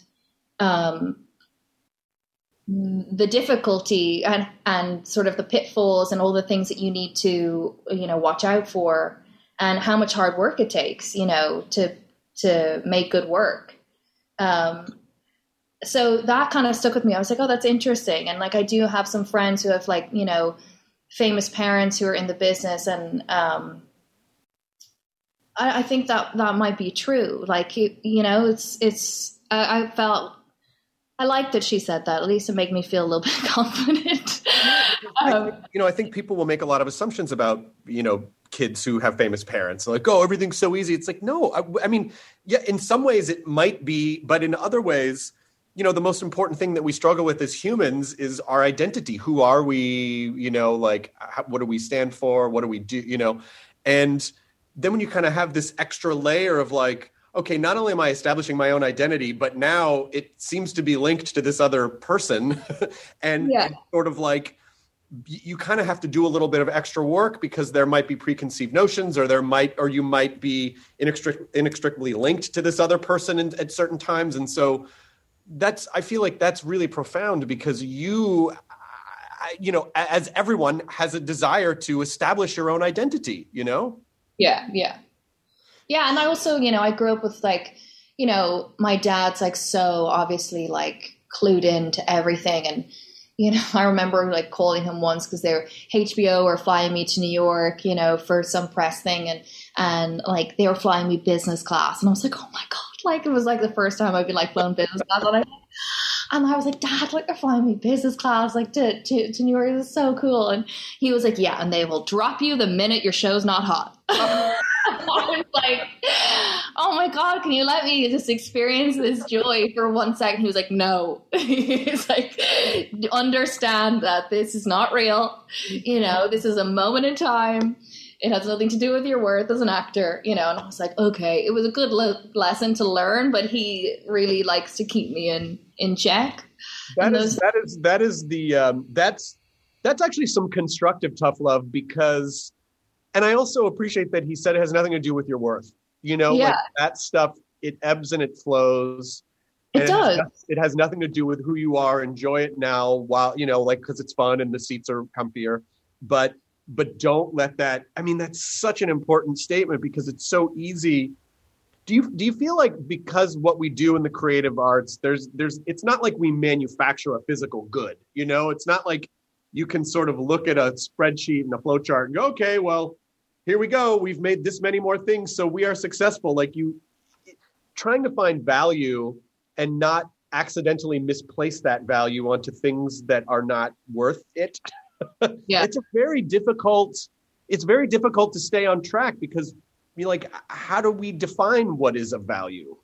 the difficulty and sort of the pitfalls and all the things that you need to, you know, watch out for, and how much hard work it takes, you know, to make good work. So that kind of stuck with me. I was like, oh, that's interesting. And like, I do have some friends who have like, you know, famous parents who are in the business. And I think that might be true. Like, you know, I felt, I like that she said that. At least it made me feel a little bit confident. I think people will make a lot of assumptions about, you know, kids who have famous parents. Like, oh, everything's so easy. It's like, no, I mean, yeah, in some ways it might be, but in other ways, you know, the most important thing that we struggle with as humans is our identity. Who are we? You know, like, what do we stand for? What do we do? You know, and then when you kind of have this extra layer of like, okay, not only am I establishing my own identity, but now it seems to be linked to this other person. and sort of like, you kind of have to do a little bit of extra work because there might be preconceived notions, or you might be inextricably linked to this other person at certain times. And so I feel like that's really profound, because you know, as everyone has a desire to establish your own identity, you know? Yeah. And I also, you know, I grew up with like, you know, my dad's like so obviously like clued into everything. And, you know, I remember like calling him once because HBO were flying me to New York, you know, for some press thing. And like they were flying me business class. And I was like, oh my God, like it was like the first time I've been like flown business class. And I was like, Dad, like they're flying me business class, like to New York. This is so cool. And he was like, yeah, and they will drop you the minute your show's not hot. I was like, oh my God, can you let me just experience this joy for 1 second? He was like, no. He's like, understand that this is not real. You know, this is a moment in time. It has nothing to do with your worth as an actor, you know. And I was like, okay, it was a good lesson to learn, but he really likes to keep me in check. That's actually some constructive tough love, because, and I also appreciate that he said it has nothing to do with your worth. You know, like that stuff, it ebbs and it flows. It does. It has nothing to do with who you are. Enjoy it now while, you know, like, because it's fun and the seats are comfier. But don't let that, I mean, that's such an important statement, because it's so easy. Do you feel like, because what we do in the creative arts, it's not like we manufacture a physical good, you know? It's not like you can sort of look at a spreadsheet and a flow chart and go, okay, well, here we go. We've made this many more things, so we are successful. Like, you trying to find value and not accidentally misplace that value onto things that are not worth it. Yeah. It's very difficult to stay on track, because you're like, how do we define what is of value?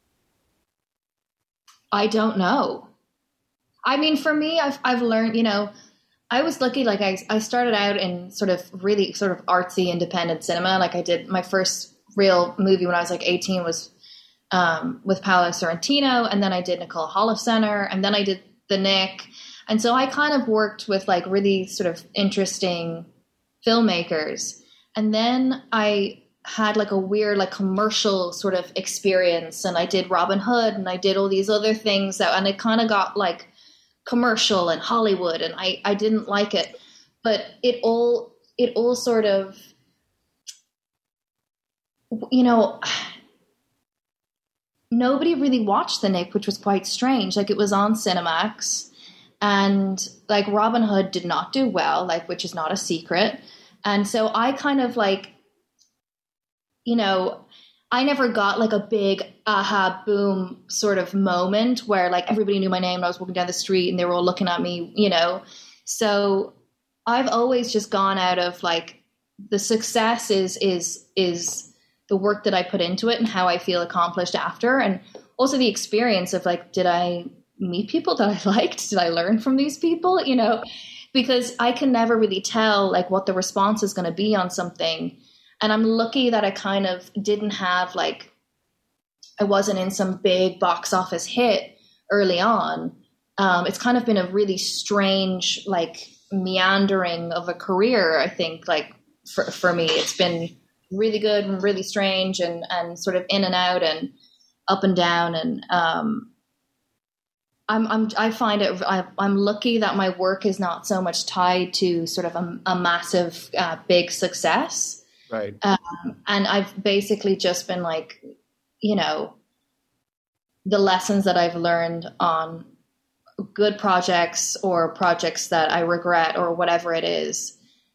I don't know. I mean, for me, I've learned, you know, I was lucky. Like I started out in sort of really sort of artsy independent cinema. Like I did my first real movie when I was like 18 was with Paolo Sorrentino. And then I did Nicole Holofcener, and then I did The Knick. And so I kind of worked with like really sort of interesting filmmakers. And then I had like a weird like commercial sort of experience, and I did Robin Hood and I did all these other things and it kind of got like commercial and Hollywood, and I didn't like it, but it all sort of, you know, nobody really watched The Knick, which was quite strange. Like, it was on Cinemax, and like Robin Hood did not do well, like, which is not a secret. And so I kind of like, you know, I never got like a big aha boom sort of moment where like everybody knew my name and I was walking down the street and they were all looking at me, you know. So I've always just gone out of like, the success is the work that I put into it and how I feel accomplished after, and also the experience of like, did I meet people that I liked? Did I learn from these people? You know, because I can never really tell like what the response is going to be on something. And I'm lucky that I kind of didn't have like, I wasn't in some big box office hit early on. It's kind of been a really strange, like, meandering of a career. I think like for me, it's been really good and really strange and sort of in and out and up and down. And I find it, I'm lucky that my work is not so much tied to sort of a massive, big success. Right. And I've basically just been like, you know, the lessons that I've learned on good projects or projects that I regret or whatever it is,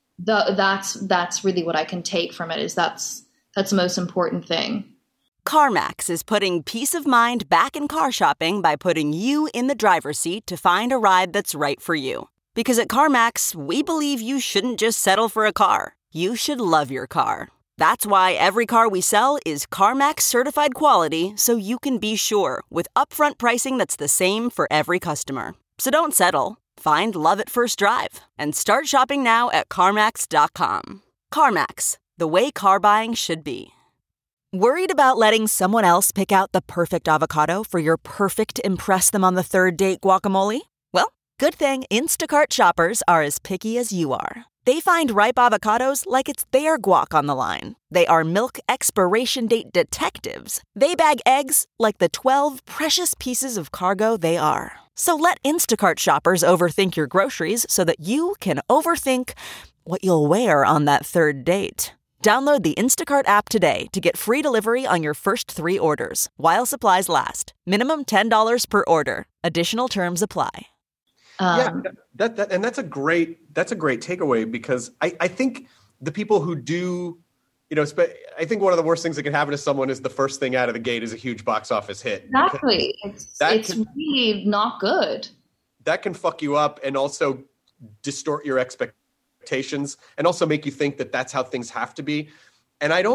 that's really what I can take from it, is that's the most important thing. CarMax is putting peace of mind back in car shopping by putting you in the driver's seat to find a ride that's right for you. Because at CarMax, we believe you shouldn't just settle for a car. You should love your car. That's why every car we sell is CarMax certified quality, so you can be sure with upfront pricing that's the same for every customer. So don't settle. Find love at first drive and start shopping now at CarMax.com. CarMax, the way car buying should be. Worried about letting someone else pick out the perfect avocado for your perfect impress them on the third date guacamole? Well, good thing Instacart shoppers are as picky as you are. They find ripe avocados like it's their guac on the line. They are milk expiration date detectives. They bag eggs like the 12 precious pieces of cargo they are. So let Instacart shoppers overthink your groceries so that you can overthink what you'll wear on that third date. Download the Instacart app today to get free delivery on your first 3 orders, while supplies last. Minimum $10 per order. Additional terms apply. Yeah, and that's a great takeaway, because I think the people who do, you know, I think one of the worst things that can happen to someone is the first thing out of the gate is a huge box office hit. Exactly. It's really not good. That can fuck you up and also distort your expectations and also make you think that that's how things have to be. And I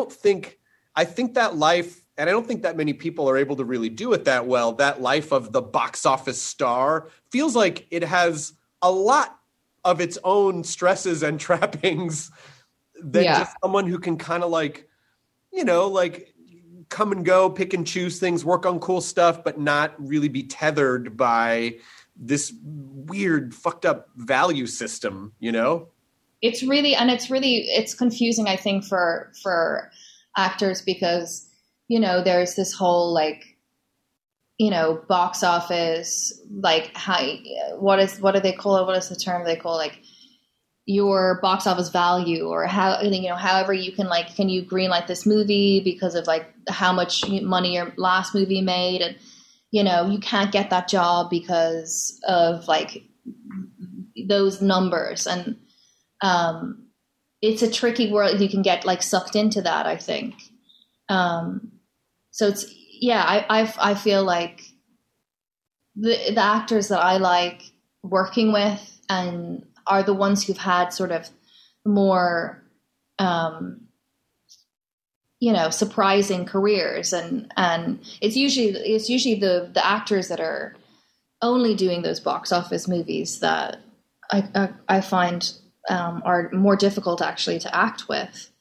think that life, and I don't think that many people are able to really do it that well, that life of the box office star feels like it has a lot of its own stresses and trappings than just someone who can kind of like, you know, like come and go, pick and choose things, work on cool stuff, but not really be tethered by this weird fucked up value system, you know? It's confusing, I think, for actors, because, you know, there's this whole like, you know, box office, like what do they call it? What is the term they call, like, your box office value, or how, you know, however you can, like, can you greenlight this movie because of like how much money your last movie made, and, you know, you can't get that job because of like those numbers, and it's a tricky world. You can get like sucked into that, I think. So it's, yeah, I feel like the actors that I like working with and are the ones who've had sort of more, you know, surprising careers, and it's usually the actors that are only doing those box office movies that I find are more difficult actually to act with.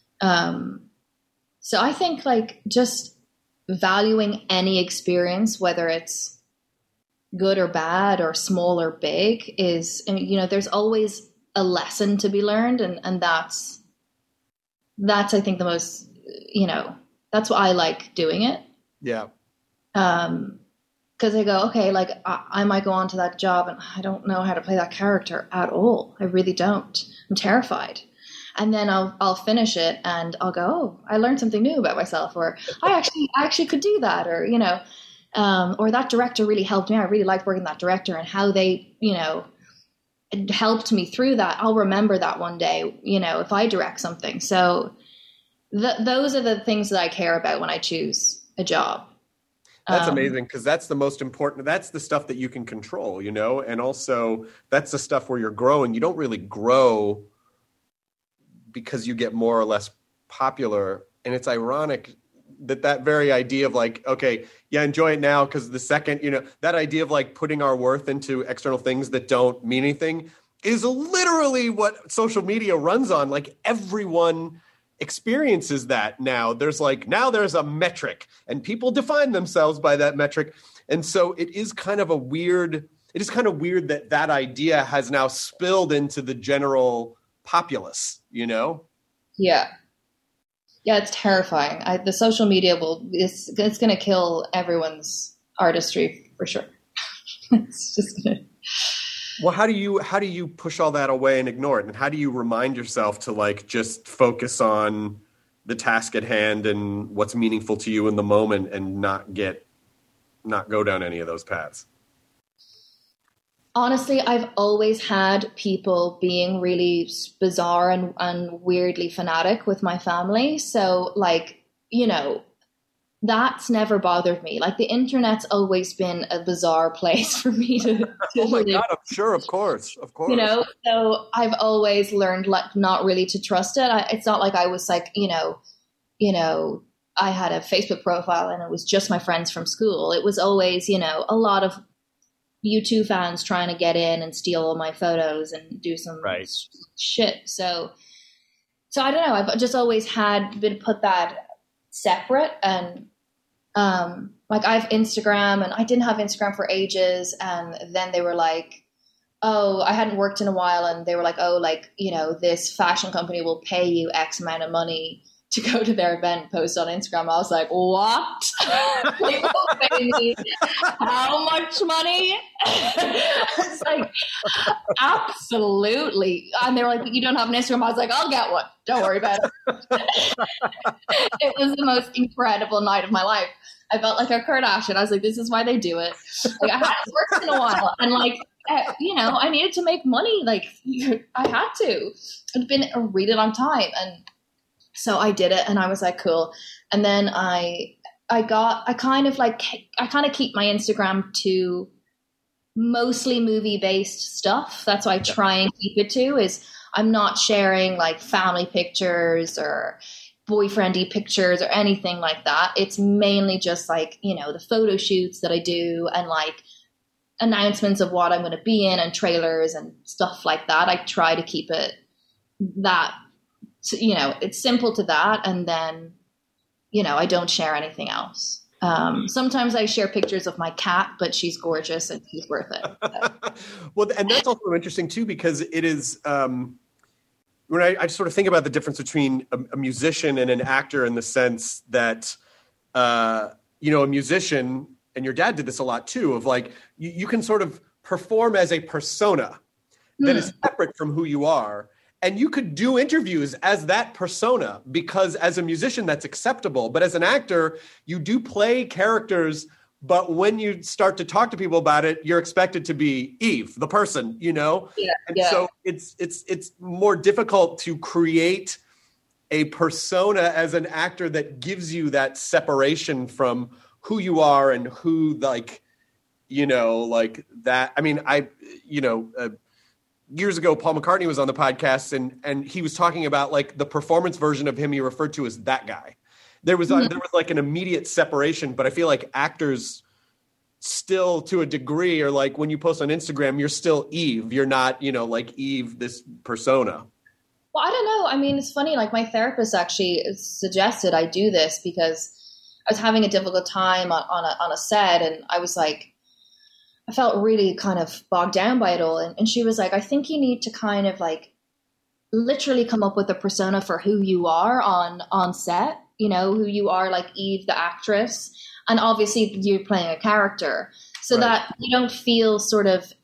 So I think like just valuing any experience, whether it's good or bad or small or big, is, you know, there's always a lesson to be learned. And that's I think the most you know, that's why I like doing it. Yeah. Because I go, okay, like I might go on to that job and I don't know how to play that character at all. I really don't. I'm terrified. And then I'll finish it and I'll go, oh, I learned something new about myself, or I actually could do that, or, you know, or that director really helped me. I really liked working with that director and how they, you know, helped me through that. I'll remember that one day, you know, if I direct something. So those are the things that I care about when I choose a job. That's amazing, because that's the most important. That's the stuff that you can control, you know, and also that's the stuff where you're growing. You don't really grow because you get more or less popular. And it's ironic that very idea of like, okay, yeah, enjoy it now, because the second, you know, that idea of like putting our worth into external things that don't mean anything is literally what social media runs on. Like everyone experiences that now. There's a metric and people define themselves by that metric. And so it is kind of weird that idea has now spilled into the general populace, you know? Yeah. Yeah, it's terrifying. The social media it's going to kill everyone's artistry for sure. It's just going to. Well, how do you push all that away and ignore it? And how do you remind yourself to like just focus on the task at hand and what's meaningful to you in the moment and not go down any of those paths? Honestly, I've always had people being really bizarre and weirdly fanatic with my family. So like, you know, that's never bothered me. Like the internet's always been a bizarre place for me to oh my live. God, I'm sure, of course. You know, so I've always learned like not really to trust it. It's not like I was like, you know, I had a Facebook profile and it was just my friends from school. It was always, you know, a lot of U2 fans trying to get in and steal all my photos and do some shit. So I don't know. I've just always been put that separate. And like I have Instagram, and I didn't have Instagram for ages. And then they were like, oh, I hadn't worked in a while. And they were like, oh, like, you know, this fashion company will pay you X amount of money to go to their event and post on Instagram. I was like, what? People pay me how much money? It's like, absolutely. And they were like, but you don't have an Instagram. I was like, I'll get one. Don't worry about it. It was the most incredible night of my life. I felt like a Kardashian. I was like, this is why they do it. Like I hadn't worked in a while. And like, you know, I needed to make money. Like I had to. It'd been a really long time. And so I did it and I was like, cool. And then I kind of keep my Instagram to mostly movie based stuff. That's what I try and keep it to, is I'm not sharing like family pictures or boyfriendy pictures or anything like that. It's mainly just like, you know, the photo shoots that I do and like announcements of what I'm going to be in and trailers and stuff like that. I try to keep it that. So, you know, it's simple to that. And then, you know, I don't share anything else. Sometimes I share pictures of my cat, but she's gorgeous and she's worth it. So. Well, and that's also interesting too, because it is, when I sort of think about the difference between a musician and an actor in the sense that, you know, a musician, and your dad did this a lot too, of like, you can sort of perform as a persona that is separate from who you are. And you could do interviews as that persona because as a musician, that's acceptable. But as an actor, you do play characters. But when you start to talk to people about it, you're expected to be Eve, the person, you know? Yeah. So it's more difficult to create a persona as an actor that gives you that separation from who you are and who, like, you know, like that. I mean, years ago, Paul McCartney was on the podcast and he was talking about like the performance version of him he referred to as that guy. There was like an immediate separation, but I feel like actors still to a degree are like, when you post on Instagram, you're still Eve. You're not, you know, like Eve, this persona. Well, I don't know. I mean, it's funny. Like my therapist actually suggested I do this because I was having a difficult time on a set, and I was like, I felt really kind of bogged down by it all. And she was like, I think you need to kind of like literally come up with a persona for who you are on set, you know, who you are, like Eve, the actress. And obviously you're playing a character, so that you don't feel sort of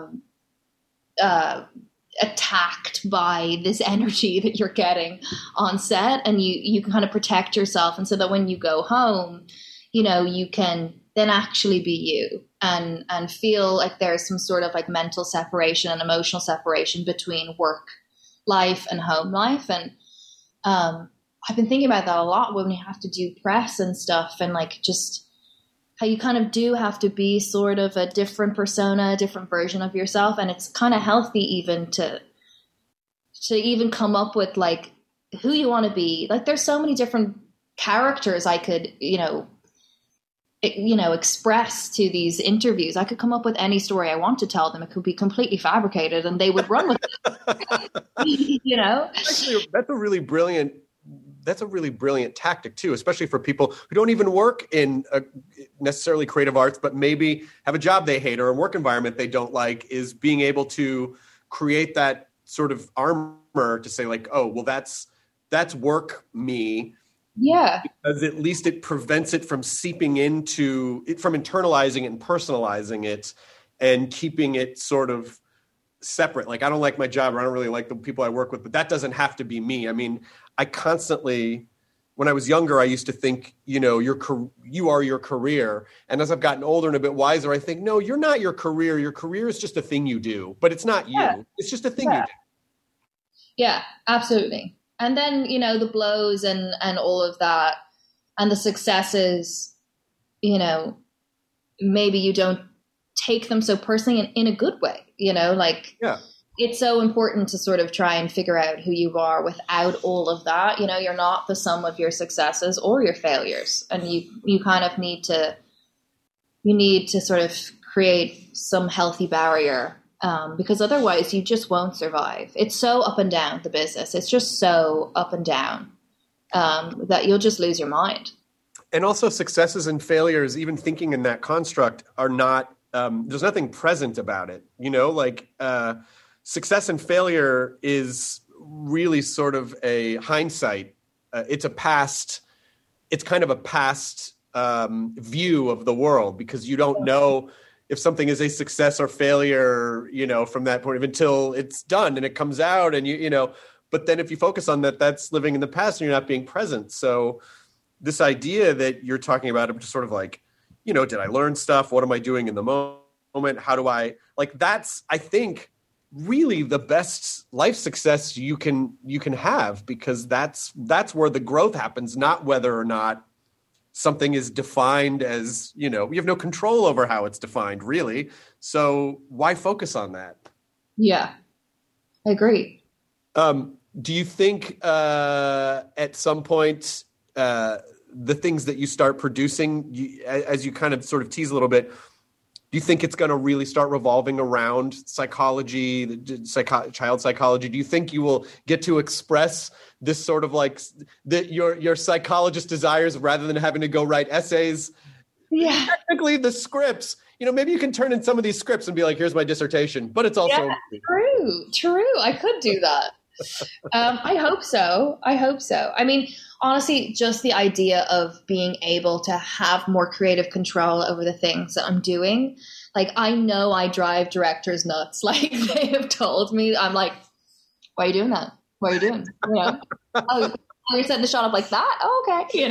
attacked by this energy that you're getting on set, and you can kind of protect yourself. And so that when you go home, you know, you can then actually be you and feel like there's some sort of like mental separation and emotional separation between work life and home life. And I've been thinking about that a lot when we have to do press and stuff, and like just how you kind of do have to be sort of a different persona, a different version of yourself. And it's kind of healthy even to even come up with like who you want to be. Like there's so many different characters I could, express to these interviews. I could come up with any story I want to tell them. It could be completely fabricated and they would run with it. You know? Actually, that's a really brilliant tactic too, especially for people who don't even work in necessarily creative arts, but maybe have a job they hate or a work environment they don't like, is being able to create that sort of armor to say like, oh, well, that's work me. Yeah. Because at least it prevents it from seeping into it, from internalizing it and personalizing it and keeping it sort of separate. Like, I don't like my job, or I don't really like the people I work with, but that doesn't have to be me. I mean, I constantly, when I was younger, I used to think, you are your career. And as I've gotten older and a bit wiser, I think, no, you're not your career. Your career is just a thing you do, but it's not you. Yeah. It's just a thing you do. Yeah, absolutely. And then, the blows and all of that and the successes, maybe you don't take them so personally in a good way, Yeah. It's so important to sort of try and figure out who you are without all of that. You're not the sum of your successes or your failures. And you kind of need to sort of create some healthy barrier, because otherwise you just won't survive. It's so up and down, the business. It's just so up and down, that you'll just lose your mind. And also successes and failures, even thinking in that construct, are not, there's nothing present about it. Success and failure is really sort of a hindsight. It's kind of a past view of the world, because you don't know if something is a success or failure, from that point until it's done and it comes out, and but then if you focus on that, that's living in the past and you're not being present. So this idea that you're talking about, I'm just sort of like, did I learn stuff? What am I doing in the moment? How do I, that's, I think, really the best life success you can have, because that's where the growth happens, not whether or not something is defined as, you have no control over how it's defined, really. So why focus on that? Yeah, I agree. Do you think at some point the things that you start producing, as you kind of sort of tease a little bit, do you think it's going to really start revolving around psychology, child psychology? Do you think you will get to express this sort of like your psychologist desires rather than having to go write essays? Yeah. Technically, the scripts, maybe you can turn in some of these scripts and be like, here's my dissertation, but it's also... Yeah, true. I could do that. I hope so. I mean, honestly, just the idea of being able to have more creative control over the things that I'm doing. Like, I know I drive directors nuts. Like, they have told me, I'm like, why are you doing that? What are you doing? Oh, you're setting the shot up like that? Oh, okay.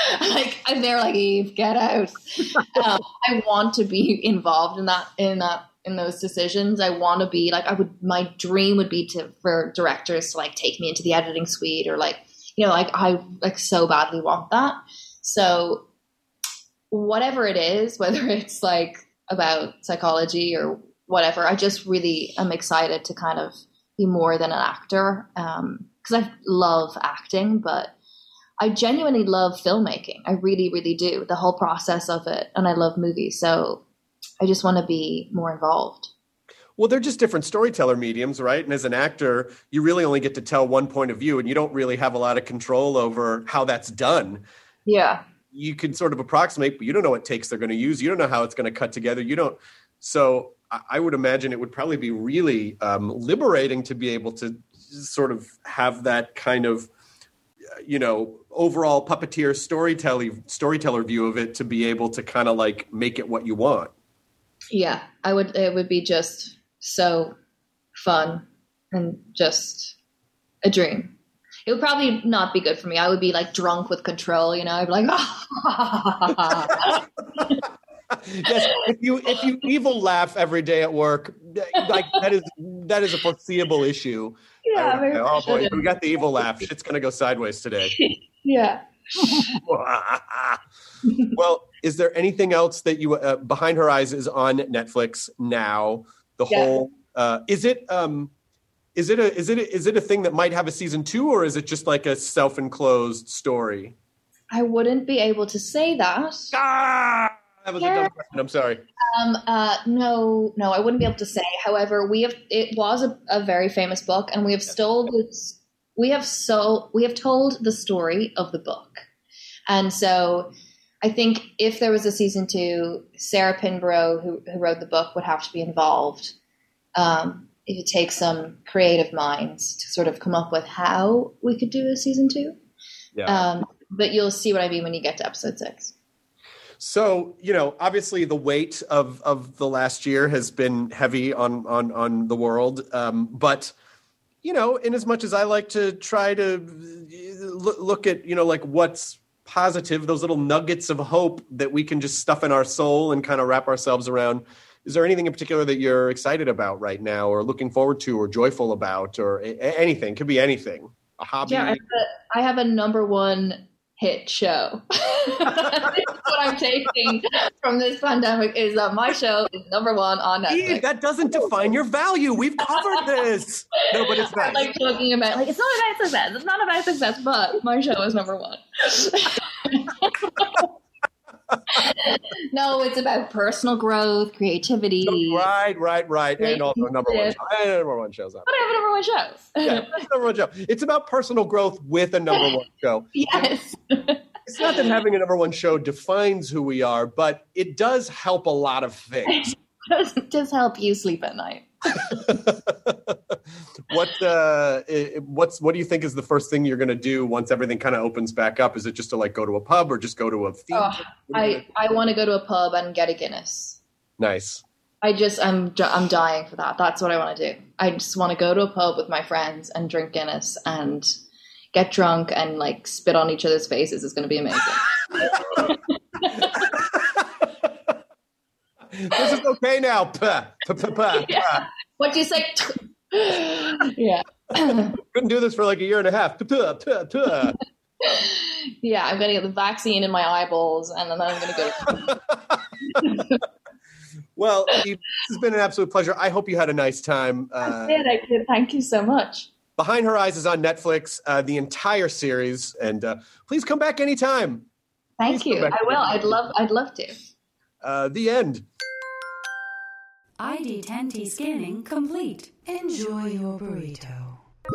And they're like, Eve, get out. I want to be involved in those decisions. I want to be my dream would be for directors to take me into the editing suite, or I so badly want that. So whatever it is, whether it's about psychology or whatever, I just really am excited to kind of be more than an actor. Because I love acting, but I genuinely love filmmaking. I really, really do. The whole process of it. And I love movies. So I just want to be more involved. Well, they're just different storyteller mediums, right? And as an actor, you really only get to tell one point of view, and you don't really have a lot of control over how that's done. Yeah. You can sort of approximate, but you don't know what takes they're going to use. You don't know how it's going to cut together. You don't. So I would imagine it would probably be really liberating to be able to sort of have that kind of overall puppeteer storyteller view of it to be able to kind of like make it what you want. Yeah, it would be just so fun and just a dream. It would probably not be good for me. I would be like drunk with control, I'd be like, Yes, if you evil laugh every day at work, like that is a foreseeable issue. Yeah, oh boy, we got the evil laugh. Shit's gonna go sideways today. Yeah. Well, is there anything else that you Behind Her Eyes is on Netflix now? Is it a thing that might have a season 2, or is it just like a self-enclosed story? I wouldn't be able to say that. That was a dumb question. I'm sorry. No, I wouldn't be able to say. However, it was a very famous book, and we have told the story of the book. And so I think if there was a season 2, Sarah Pinborough, who wrote the book, would have to be involved. It would take some creative minds to sort of come up with how we could do a season 2. Yeah. But you'll see what I mean when you get to episode 6. So, obviously the weight of the last year has been heavy on the world. But, in as much as I like to try to look at, like what's positive, those little nuggets of hope that we can just stuff in our soul and kind of wrap ourselves around. Is there anything in particular that you're excited about right now or looking forward to or joyful about or anything? Could be anything. A hobby? Yeah, I have a number 1 hit show. What I'm taking from this pandemic is that my show is number 1 on Netflix. That doesn't define your value. We've covered this. No, but it's nice. I like talking about, it's not about success. It's not about success, but my show is number 1. No, it's about personal growth, creativity. Right. And also number 1 show. And number 1 shows up. But I have a number 1 show. Yeah, that's number 1 show. It's about personal growth with a number 1 show. Yes. It's not that having a number 1 show defines who we are, but it does help a lot of things. It does help you sleep at night. What do you think is the first thing you're going to do once everything kind of opens back up? Is it just to like go to a pub or just go to a theater? I want to go to a pub and get a Guinness. Nice. I'm dying for that. That's what I want to do. I just want to go to a pub with my friends and drink Guinness and get drunk and like spit on each other's faces. It's going to be amazing. This is okay now. Yeah. What do you say? Yeah. Couldn't do this for like a year and a half. Yeah, I'm going to get the vaccine in my eyeballs and then I'm going to go. Well, Eve, this has been an absolute pleasure. I hope you had a nice time. I did. Thank you so much. Behind Her Eyes is on Netflix, the entire series. And please come back anytime. Thank you. I will. I'd love to. The end. ID10T scanning complete. Enjoy your burrito.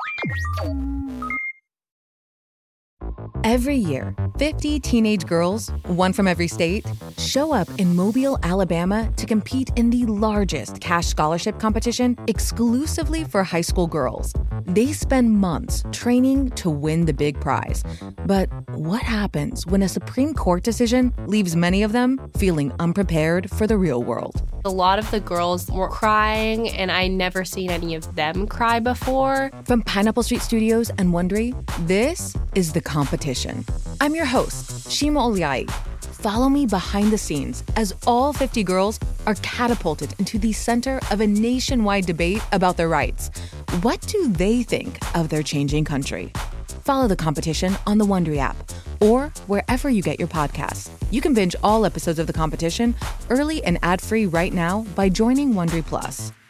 Every year, 50 teenage girls, one from every state, show up in Mobile, Alabama to compete in the largest cash scholarship competition exclusively for high school girls. They spend months training to win the big prize. But what happens when a Supreme Court decision leaves many of them feeling unprepared for the real world? A lot of the girls were crying, and I never seen any of them cry before. From Pineapple Street Studios and Wondery, this is The Competition. I'm your host, Shima Oliai. Follow me behind the scenes as all 50 girls are catapulted into the center of a nationwide debate about their rights. What do they think of their changing country? Follow The Competition on the Wondery app or wherever you get your podcasts. You can binge all episodes of The Competition early and ad-free right now by joining Wondery Plus.